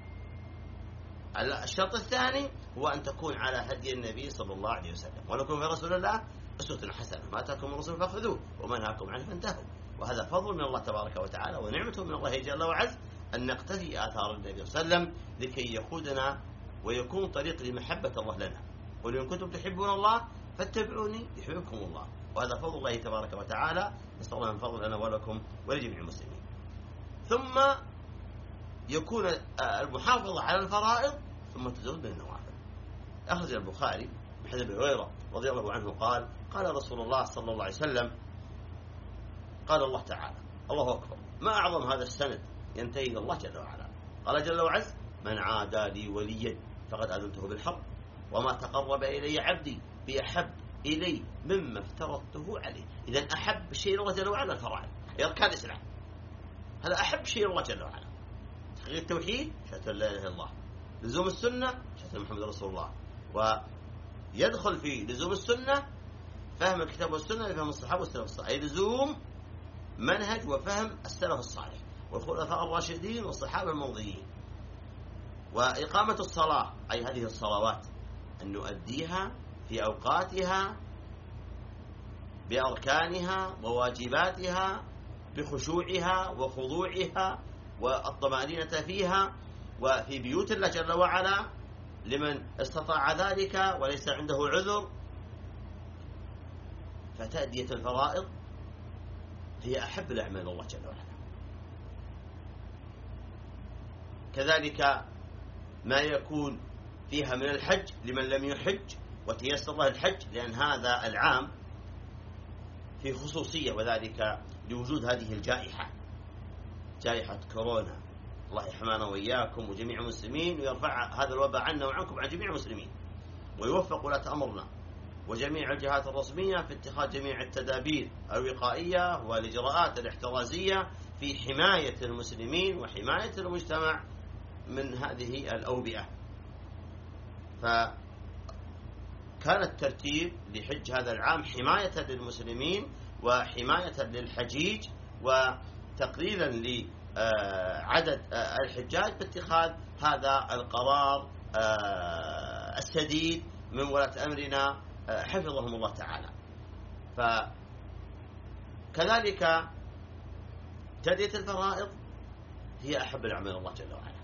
الشرط الثاني هو أن تكون على هدي النبي صلى الله عليه وسلم، ونكون في رسول الله أسوة حسنة، ما أتاكم الرسول فخذوه وما نهاكم عنه فانتهوا. وهذا فضل من الله تبارك وتعالى ونعمة من الله جل وعز أن نقتفي آثار النبي صلى الله عليه وسلم لكي يقودنا ويكون طريق لمحبة الله لنا. قل إن كنتم تحبون الله فاتبعوني يحببكم الله، وهذا فضل الله تبارك وتعالى، نسأل الله من فضل لنا ولكم ولجميع المسلمين. ثم يكون المحافظة على الفرائض ثم تزود من النوافل. أخرج البخاري من حديث أبي هريرة رضي الله عنه قال قال رسول الله صلى الله عليه وسلم قال الله تعالى الله أكبر ما أعظم هذا السند ينتهي إلى الله جل وعلا. قال جل وعز من عادى لي وليا فقد أذنته بالحرب وما تقرب إلي عبدي بأحب إلي مما افترضته عليه. إذن أحب شيء الله جل وعلا الفرائض، أركان الإسلام، هذا أحب شيء الله جل وعلا. تحقيق التوحيد، شهادة لا إله إلا الله. لزوم السنة، شهادة محمد رسول الله. ويدخل في لزوم السنة فهم الكتاب والسنة لفهم الصحابة والسلف الصالح، أي لزوم منهج وفهم السلف الصالح والخلفاء الراشدين والصحابة الماضيين. وإقامة الصلاة، أي هذه الصلوات أن نؤديها في أوقاتها بأركانها وواجباتها بخشوعها وخضوعها والطمأنينة فيها، وفي بيوت الله جل وعلا لمن استطاع ذلك وليس عنده عذر. فتأدية الفرائض هي أحب الأعمال الله جل وعلا. كذلك ما يكون فيها من الحج لمن لم يحج وتيسر له الحج، لأن هذا العام في خصوصية، وذلك لوجود هذه الجائحة، جائحة كورونا. الله يحمانا وإياكم وجميع المسلمين ويرفع هذا الوباء عنا وعنكم عن جميع المسلمين، ويوفق ولاة أمرنا وجميع الجهات الرسمية في اتخاذ جميع التدابير الوقائية والإجراءات الاحترازية في حماية المسلمين وحماية المجتمع من هذه الأوبئة. فكان الترتيب لحج هذا العام حماية للمسلمين وحماية للحجيج وتقليلا لعدد الحجاج باتخاذ هذا القرار السديد من ولاة أمرنا حفظهم الله تعالى. فكذلك تأدية الفرائض هي أحب الأعمال الله جل وعلا.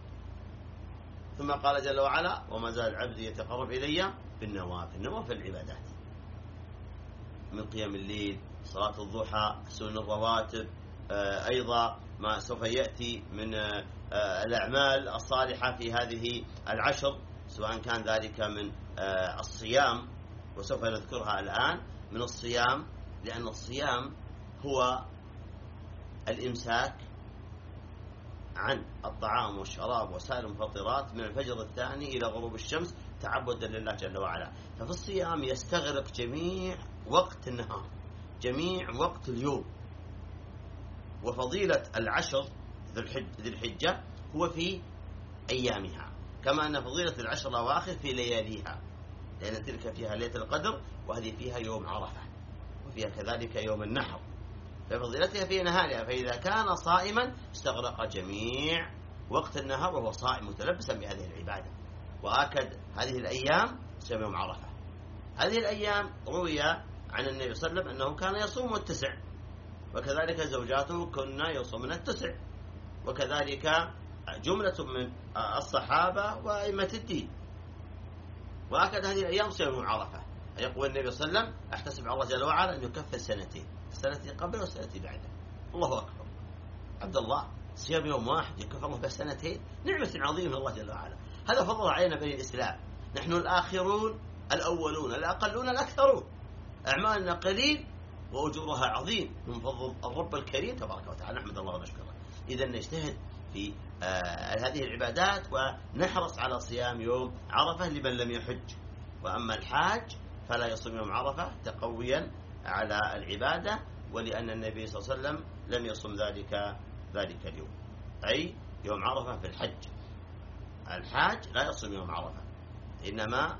ثم قال جل وعلا وما زال العبد يتقرب إلي بالنوافل، نوافل العبادات من قيام الليل، صلاة الضحى، سنن الرواتب، أيضا ما سوف يأتي من الأعمال الصالحة في هذه العشر، سواء كان ذلك من الصيام، وسوف نذكرها الآن من الصيام، لأن الصيام هو الإمساك عن الطعام والشراب وسائر المفطرات من الفجر الثاني إلى غروب الشمس تعبدا لله جل وعلا. ففي الصيام يستغرق جميع وقت النهار، جميع وقت اليوم. وفضيلة العشر ذي الحجة هو في أيامها، كما أن فضيلة العشر الأواخر في لياليها، لأن تلك فيها ليلة القدر وهذه فيها يوم عرفة وفيها كذلك يوم النحر، ففضيلتها في نهارها. فإذا كان صائما استغرق جميع وقت النهار وهو صائم متلبسا بهذه العبادة. وآكد هذه الأيام سبب يوم عرفة. هذه الأيام روي عن النبي صلى الله عليه وسلم أنه كان يصوم التسع، وكذلك زوجاته كنا يصومن التسع، وكذلك جملة من الصحابة وأئمة الدين. وآكد هذه الأيام صيام يوم عرفة. يقول النبي صلى الله عليه وسلم أحتسب على الله جل وعلا أن يكفر سنتين، السنة قبل والسنة بعده. الله أكبر، عبد الله، صيام يوم واحد يكفر الله به سنتين، نعمة عظيمة من الله جل وعلا. هذا فضل علينا بني الإسلام، نحن الآخرون الأولون الأقلون الأكثرون، أعمالنا قليل وأجورها عظيم من فضل الرب الكريم تبارك وتعالى، نحمد الله ونشكره. إذا نجتهد في هذه العبادات ونحرص على صيام يوم عرفة لمن لم يحج. وأما الحاج فلا يصوم يوم عرفة تقويا على العبادة، ولأن النبي صلى الله عليه وسلم لم يصم ذلك اليوم، أي يوم عرفة في الحج. الحاج لا يصوم يوم عرفة، إنما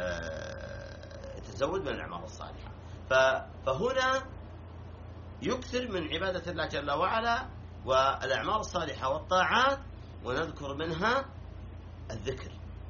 يتزود من الأعمال الصالحة. فهنا يكثر من عبادة الله جل وعلا والأعمال الصالحة والطاعات، ونذكر منها الذكر،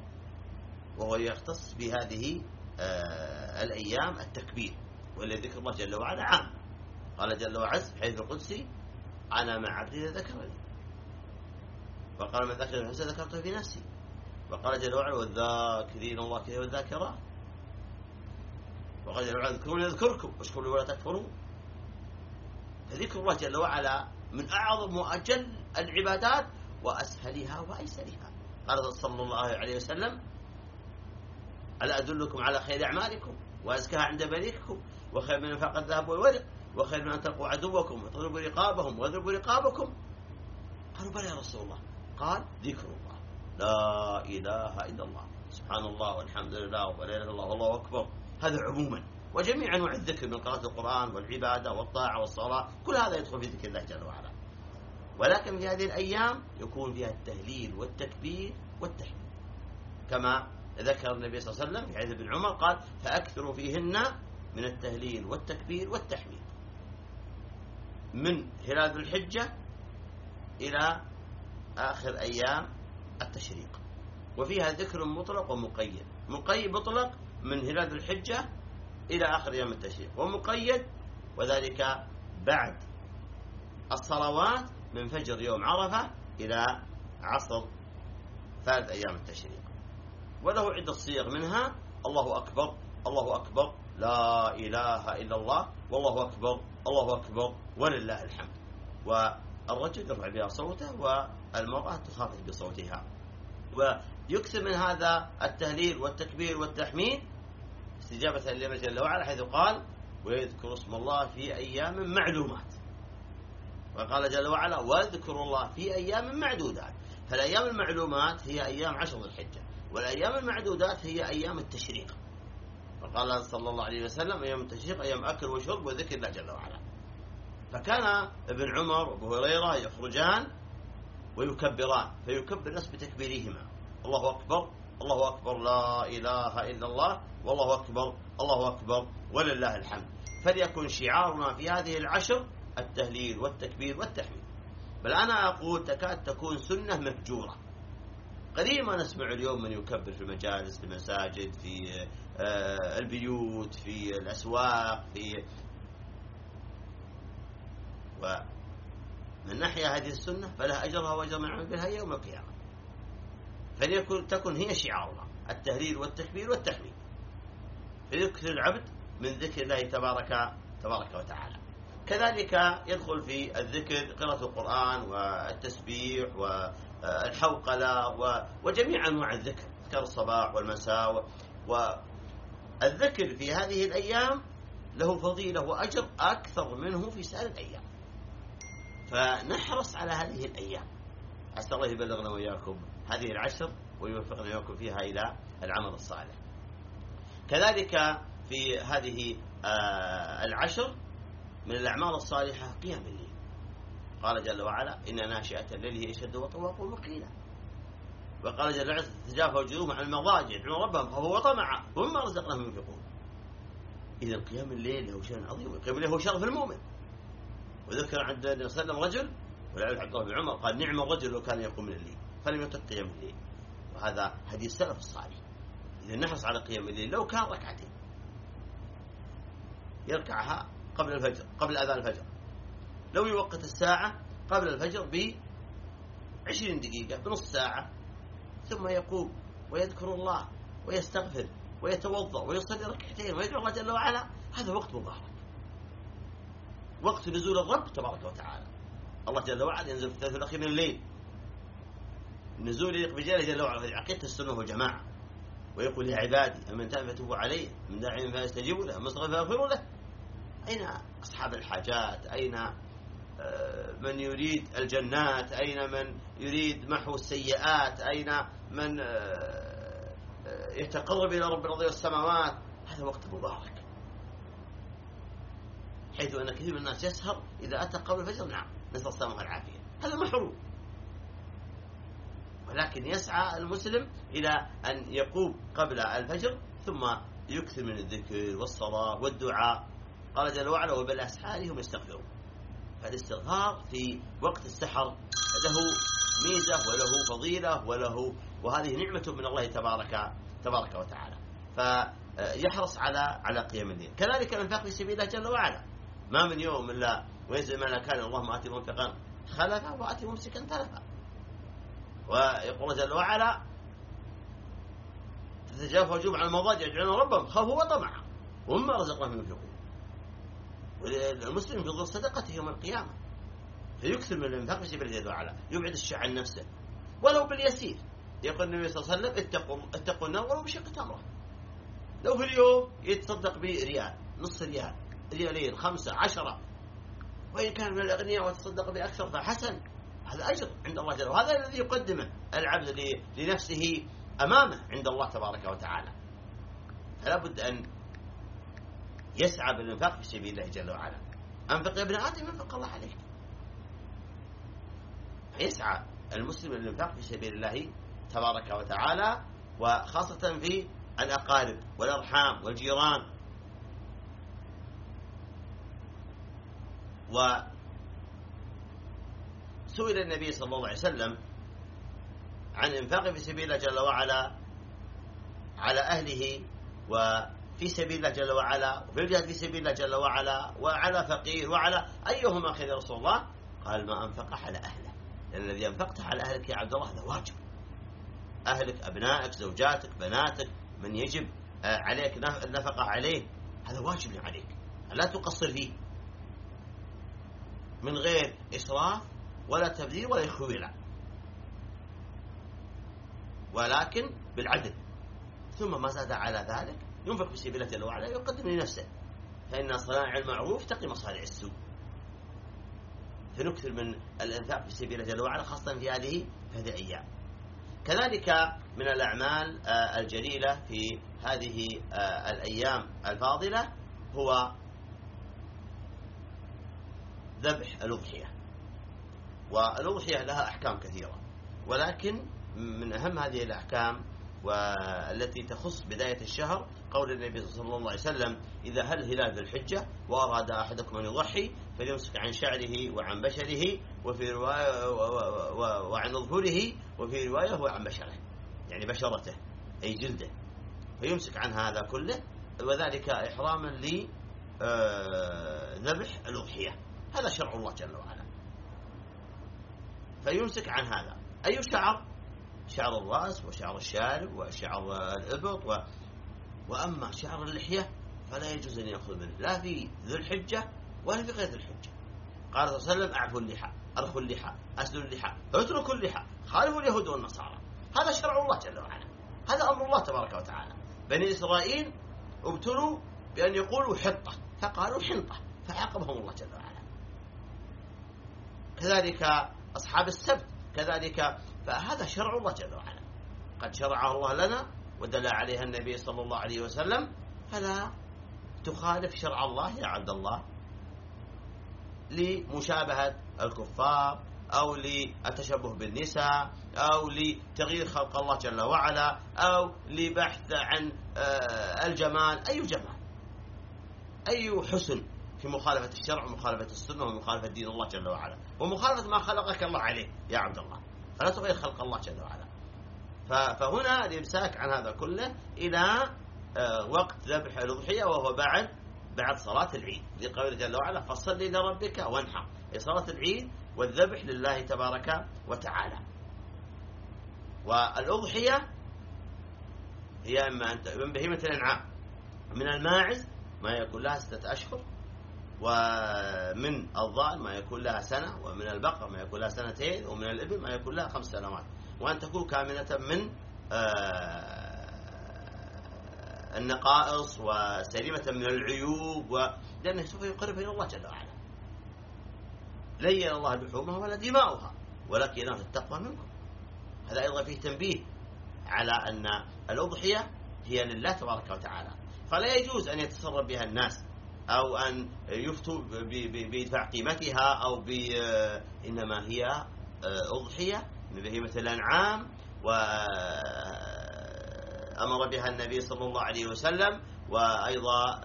وهو يختص بهذه الأيام التكبير، والذي ذكر الله جل وعلا عام، قال جل وعز في حديث القدسي: أنا مع عبدي إذا ذكرني. وقال: من ذكر نفسه ذكرته في نفسي. وقال جل وعلا: والذاكرين الله كثيرا والذاكرات. وقال جل وعلا: اذكروني يذكركم واشكروا لي ولا تكفرون. فذكر الله جل وعلا من أعظم وأجل العبادات وأسهلها وأيسرها. قال صلى الله عليه وسلم: ألا أدلكم على خير أعمالكم وأزكاها عند بريكم وخير من انفاق الذهب والورق وخير من أن تلقوا عدوكم وتضربوا رقابهم ويضربوا رقابكم؟ قالوا: بلى يا رسول الله. قال: ذكر الله، لا إله إلا الله، سبحان الله والحمد لله ولا إله إلا الله والله أكبر. هذا عموما، وجميع أنواع الذكر من قراءة القرآن والعبادة والطاعة والصلاة، كل هذا يدخل في ذكر الله جل وعلا. ولكن في هذه الأيام يكون فيها التهليل والتكبير والتحميد، كما ذكر النبي صلى الله عليه وسلم في حديث ابن عمر قال: فأكثروا فيهن من التهليل والتكبير والتحميد من هلال ذي الحجة إلى آخر أيام التشريق. وفيها ذكر مطلق ومقيد. مطلق من هلال ذي الحجة إلى آخر أيام التشريق، ومقيد وذلك بعد الصلوات من فجر يوم عرفة إلى عصر ثالث أيام التشريق. وله عدة صيغ، منها: الله أكبر، الله أكبر، لا إله إلا الله، والله أكبر، الله أكبر، ولله الحمد. والرجل يرفع بها صوته والمرأة تخافت بصوتها. ويكثر من هذا التهليل والتكبير والتحميد استجابة لله جل وعلا، حيث قال: ويذكر اسم الله في أيام معلومات. وقال جل وعلا: واذكروا الله في أيام معدودات. فالأيام المعلومات هي أيام 10 ذي الحجة، والأيام المعدودات هي أيام التشريق. وقال صلى الله عليه وسلم: أيام التشريق أيام أكل وشرب وذكر الله جل وعلا. فكان ابن عمر وابو هريرة يخرجان ويكبران، فيكبر الناس بتكبيرهما: الله أكبر، الله أكبر، لا إله إلا الله، والله أكبر، الله أكبر، ولله الحمد. فليكن شعارنا في هذه العشر التهليل والتكبير والتحميد. بل أنا أقول تكاد تكون سنة مهجورة. قليل ما نسمع اليوم من يكبر في المجالس، في المساجد، في البيوت، في الأسواق، ومن ناحية هذه السنة فلها أجرها وأجر من عمل بها يوم القيامة. تكن هي شعارنا التهليل والتكبير والتحميد، فيكثر العبد من ذكر الله تبارك وتعالى. كذلك يدخل في الذكر قراءة القرآن والتسبيح والحوقلة وجميع أنواع الذكر، ذكر الصباح والمساء. والذكر في هذه الأيام له فضيلة وأجر أكثر منه في سائر الأيام، فنحرص على هذه الأيام. أسأل الله يبلغنا وإياكم هذه العشر ويوفقنا وإياكم فيها إلى العمل الصالح. كذلك في هذه العشر من الأعمال الصالحة قيام الليل. قال جل وعلا: إن ناشئة الليل هي أشد وطئا وأقوم قيلا. وقال جل وعلا: تتجافى وجوههم عن المضاجع يدعون ربهم خوفا وطمعا ومما رزقناهم ينفقون. إذا قيام الليل له شأن عظيم، قيام الليل هو شرف المؤمن. وذكر عند النبي صلى الله عليه وسلم رجل، ولعل عبد الله بن عمر قال: نعم الرجل لو كان يقوم من الليل فلم يتق قيام الليل. وهذا حديث السلف الصالح. إذا نحرص على قيام الليل، لو كان ركعتين يركعها قبل الفجر، قبل أذان الفجر، لو يوقت الساعة قبل الفجر ب20 دقيقة، بنص ساعة، ثم يقوم ويذكر الله ويستغفر ويتوضأ ويصلي ركعتين ويدعو الله جل وعلا. هذا وقت مبارك، وقت نزول الرب تبارك وتعالى. الله جل وعلا ينزل في الثلث الأخير من الليل، النزول يليق بجلاله جل وعلا في عقيدة السنة والجماعة. ويقول: يا عبادي أمن تاب فتوبوا عليه، من داعي فاستجيبوا له، من استغفر فاغفروا له. أين أصحاب الحاجات؟ أين من يريد الجنات؟ أين من يريد محو السيئات؟ أين من يتقرب إلى رب الأرض والسماوات؟ هذا وقت مبارك، حيث أن كثير من الناس يسهر إذا أتى قبل الفجر. نعم، نسأل الله العافية، هذا محروم. ولكن يسعى المسلم إلى أن يقوم قبل الفجر، ثم يكثر من الذكر والصلاة والدعاء. قال جل وعلا: وبالأسحار هم يستغفرون. فالاستغفار في وقت السحر له ميزة وله فضيلة وهذه نعمة من الله تبارك وتعالى. فيحرص على قيام الليل. كذلك الانفاق في سبيل الله جل وعلا. ما من يوم إلا وينزل ملكان اللهم آتي منفقا خلفا وآتي ممسكا تلفا. ويقول جل وعلا تتجافى وجوههم عن المضاجع يدعون ربهم خوفا وطمعا ومما رزقناهم ينفقون. والمسلم في ظل صدقته يوم القيامة فيكثر من الانفاق في سبيل الله جل وعلا، يبعد الشح عن نفسه ولو باليسير. يقول النبي صلى الله عليه وسلم اتقوا النار ولو بشق تمرة. لو في اليوم يتصدق بريال، نص ريال، ريالين، 5، 10، وإن كان من الأغنياء وتصدق بأكثر فحسن، هذا أجر عند الله جل وعلا، وهذا الذي يقدمه العبد لنفسه أمامه عند الله تبارك وتعالى. فلا بد أن يسعى بالإنفاق في سبيل الله جل وعلا. أنفق يا ابن آدم ينفق الله عليك. يسعى المسلم للإنفاق في سبيل الله تبارك وتعالى، وخاصة في الأقارب والأرحام والجيران. وسئل النبي صلى الله عليه وسلم عن إنفاق في سبيل الله جل وعلا على أهله وفي سبيل الله جل وعلا وفي الجهاد في سبيل الله جل وعلا وعلى فقير وعلى أيهما خير يا رسول الله؟ قال ما أنفق على أهله. لأن الذي أنفقته على أهلك يا عبد الله هذا واجب. أهلك، أبنائك، زوجاتك، بناتك، من يجب عليك النفقة عليه، هذا واجب عليك، لا تقصر فيه من غير إسراف ولا تبذير ولا إخويلة، ولكن بالعدل. ثم ما زاد على ذلك ينفق في سبيل الله جل وعلا، يقدم لنفسه، فإن صنائع المعروف تقي مصارع السوء. فنكثر من الإنفاق في سبيل الله جل وعلا خاصة في هذه الأيام. كذلك من الأعمال الجليلة في هذه الأيام الفاضلة هو ذبح الأضحية. والأضحية لها أحكام كثيرة، ولكن من أهم هذه الأحكام والتي تخص بداية الشهر قول النبي صلى الله عليه وسلم إذا هل هلال ذي الحجة وأراد أحدكم أن يضحي فليمسك عن شعره وعن بشره وفي رواية وعن أظفره وفي رواية وعن بشره، يعني بشرته أي جلده، فيمسك عن هذا كله، وذلك إحراما لذبح الأضحية. هذا شرع الله جل وعلا، فيمسك عن هذا. أي شعر؟ شعر الرأس وشعر الشارب وشعر الإبط وأما شعر اللحية فلا يجوز أن يأخذ منه لا في ذو الحجة ولا في غير ذو الحجة. قال صلى الله عليه وسلم أعفوا اللحى، أرخوا اللحى، أسلوا اللحى، اتركوا اللحى، خالفوا اليهود والنصارى. هذا شرع الله جل وعلا، هذا أمر الله تبارك وتعالى. بني إسرائيل ابتلوا بأن يقولوا حطة فقالوا حنطة فعاقبهم الله جل وعلا. كذلك أصحاب السبت كذلك، فهذا شرع الله جل وعلا قد شرعه الله لنا ودل عليها النبي صلى الله عليه وسلم، فلا تخالف شرع الله يا عبد الله لمشابهة الكفار أو للتشبه بالنساء أو لتغيير خلق الله جل وعلا أو لبحث عن الجمال. أي جمال، أي حسن في مخالفة الشرع ومخالفة السنة ومخالفة دين الله جل وعلا ومخالفة ما خلقك الله عليه يا عبد الله، فلا تغير خلق الله جل وعلا. فهنا الإمساك عن هذا كله إلى وقت ذبح الأضحية وهو بعد صلاة العيد، لقوله جل وعلا فصل لربك وانحر، صلاة العيد والذبح لله تبارك وتعالى. والأضحية هي إما من بهيمة الأنعام، من الماعز ما يكون لها 6 أشهر، ومن الضأن ما يكون لها سنة، ومن البقر ما يكون لها 2 سنين، ومن الإبل ما يكون لها 5 سنوات، وأن تكون كاملة من النقائص وسليمة من العيوب، لأنه سوف يقرب إلى الله جل وعلا. لين الله لحومها ولا دماؤها ولكن ينال التقوى منكم. هذا أيضا فيه تنبيه على أن الأضحية هي لله تبارك وتعالى، فلا يجوز أن يتصرف بها الناس أو أن يفتوا بدفع قيمتها أو إنما هي أضحية من بهيمة الأنعام، وأمر بها النبي صلى الله عليه وسلم. وأيضا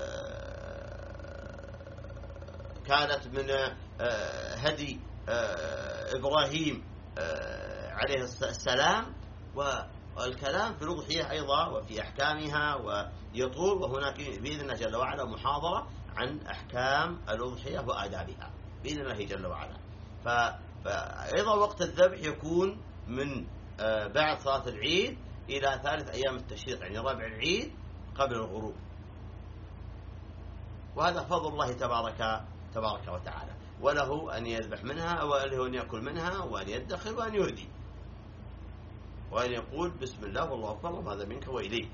كانت من هدي إبراهيم عليه السلام. والكلام في الأضحية أيضا وفي أحكامها ويطول، وهناك بإذن الله جل وعلا محاضرة عن أحكام الأضحية وآدابها بإذن الله جل وعلا. فأيضا وقت الذبح يكون من بعد صلاة العيد إلى ثالث أيام التشريق، يعني رابع العيد قبل الغروب. وهذا فضل الله تبارك وتعالى، وله أن يذبح منها وله أن يأكل منها وأن يدخر وأن يهدي وأن يقول بسم الله والله أكبر وهذا منك وإليك.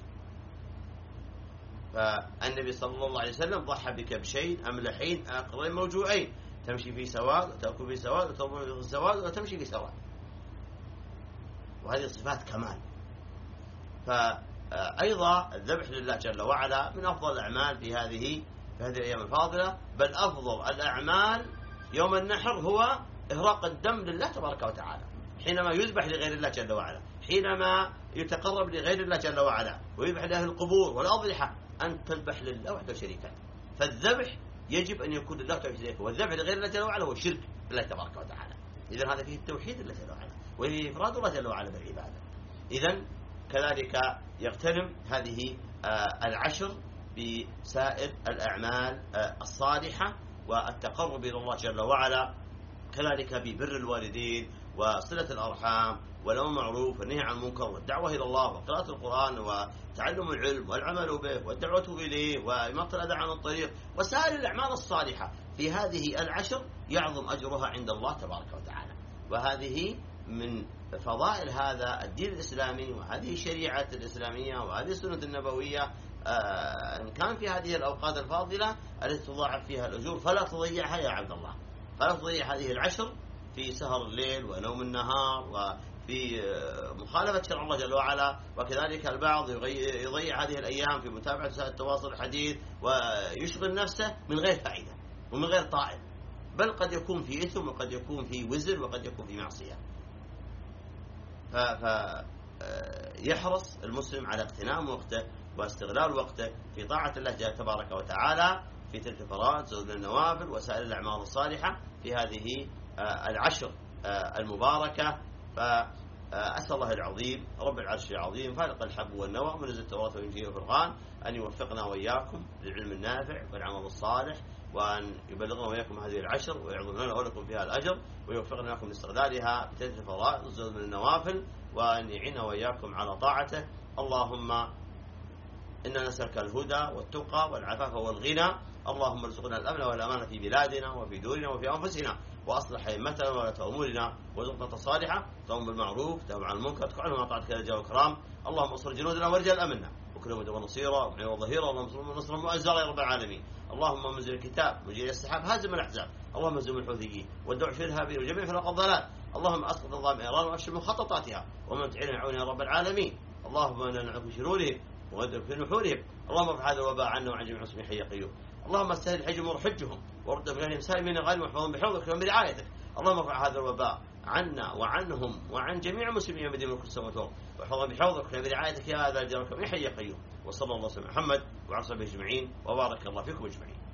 فالنبي صلى الله عليه وسلم ضحى بكبشين أملحين آقرين موجوعين تمشي في سواد وتأكل في سواد وتضرب في سواد وتمشي في سواد، وهذه صفات كمال. فأيضا الذبح لله جل وعلا من أفضل الأعمال في هذه الأيام الفاضلة، بل أفضل الأعمال يوم النحر هو إهراق الدم لله تبارك وتعالى، حينما يذبح لغير الله جل وعلا، حينما يتقرب لغير الله جل وعلا ويذبح له القبور والأضرحة، أن تذبح لله وحده شريكا. فالذبح يجب أن يكون لله وحده شريكا، والذبح لغير الله جل وعلا هو شرك بالله تبارك وتعالى. إذن هذا فيه التوحيد لله جل وعلا وفيه إفراد الله جل وعلا بالعبادة. إذن كذلك يغتنم هذه العشر بسائر الأعمال الصالحة والتقرب إلى الله جل وعلا، كذلك ببر الوالدين وصلة الأرحام والأمر بالمعروف والنهي عن المنكر والدعوة إلى الله وقراءة القرآن وتعلم العلم والعمل به والدعوة إليه وإماطة الأذى عن الطريق وسائر الأعمال الصالحة في هذه العشر يعظم أجرها عند الله تبارك وتعالى. وهذه من فضائل هذا الدين الإسلامي وهذه الشريعة الإسلامية وهذه السنة النبوية، إن كان في هذه الأوقات الفاضلة التي تضاعف فيها الأجور فلا تضيعها يا عبد الله، فلا تضيع هذه العشر في سهر الليل ونوم النهار وفي مخالفة شرع الله جل وعلا. وكذلك البعض يضيع هذه الأيام في متابعة وسائل التواصل الحديث ويشغل نفسه من غير فائدة ومن غير طائل، بل قد يكون في إثم وقد يكون في وزر وقد يكون في معصية. فيحرص المسلم على اغتنام وقته واستغلال وقته في طاعة الله تبارك وتعالى في تلك الفرائض زود النوافل وسائر الأعمال الصالحة في هذه العشر المباركة. فأسأل الله العظيم رب العرش العظيم فالق الحب والنوى منزل التوراة والإنجيل والفرقان أن يوفقنا وإياكم للعلم النافع والعمل الصالح، وأن يبلغنا وإياكم هذه العشر ويعظم لنا ولكم فيها الأجر، ويوفقنا وإياكم لاستغلالها بتلك الفرائض والزود من النوافل، وأن يعيننا وإياكم على طاعته. اللهم إنا نسألك الهدى والتقى والعفاف والغنى، اللهم ارزقنا الأمن والأمان في بلادنا وفي دورنا وفي أنفسنا، وأصلح أئمتنا وولاة أمورنا، وارزقنا الصالحة تقوم بالمعروف تنهى عن المنكر تقعنا مع طاعتك يا رجال الكرام. اللهم انصر جنودنا ورجال أمننا وكلهم مدى ونصيرا ومعين وظهيرا، اللهم انصرهم نصرا مؤزرا يا رب العالمين. اللهم منزل الكتاب مجيء السحاب هازم الأحزاب، اللهم هزم الحوثيين والدع في الهابين وجميع فرق الضلال، اللهم أسقط نظام إيران وأفشل مخططاتها ومن تعين عون يا رب العالمين. اللهم إنا نعوذ من شرورهم وغدر في نحورهم، اللهم ارفع هذا الوباء عنا وعن جميع المسلمين حي قيوم. اللهم استهل حجهم وحجهم وردهم إليهم سالمين غانم واحفظهم بحفظك وبرعايتك. اللهم ارفع هذا الوباء عنا وعنهم وعن جميع المسلمين من ملك السماوات والارض واحفظهم بحفظك وبرعايتك يا ذا الجلال والإكرام حي قيوم. وصلى الله وسلم على محمد وعلى صحبه اجمعين وبارك الله فيكم اجمعين.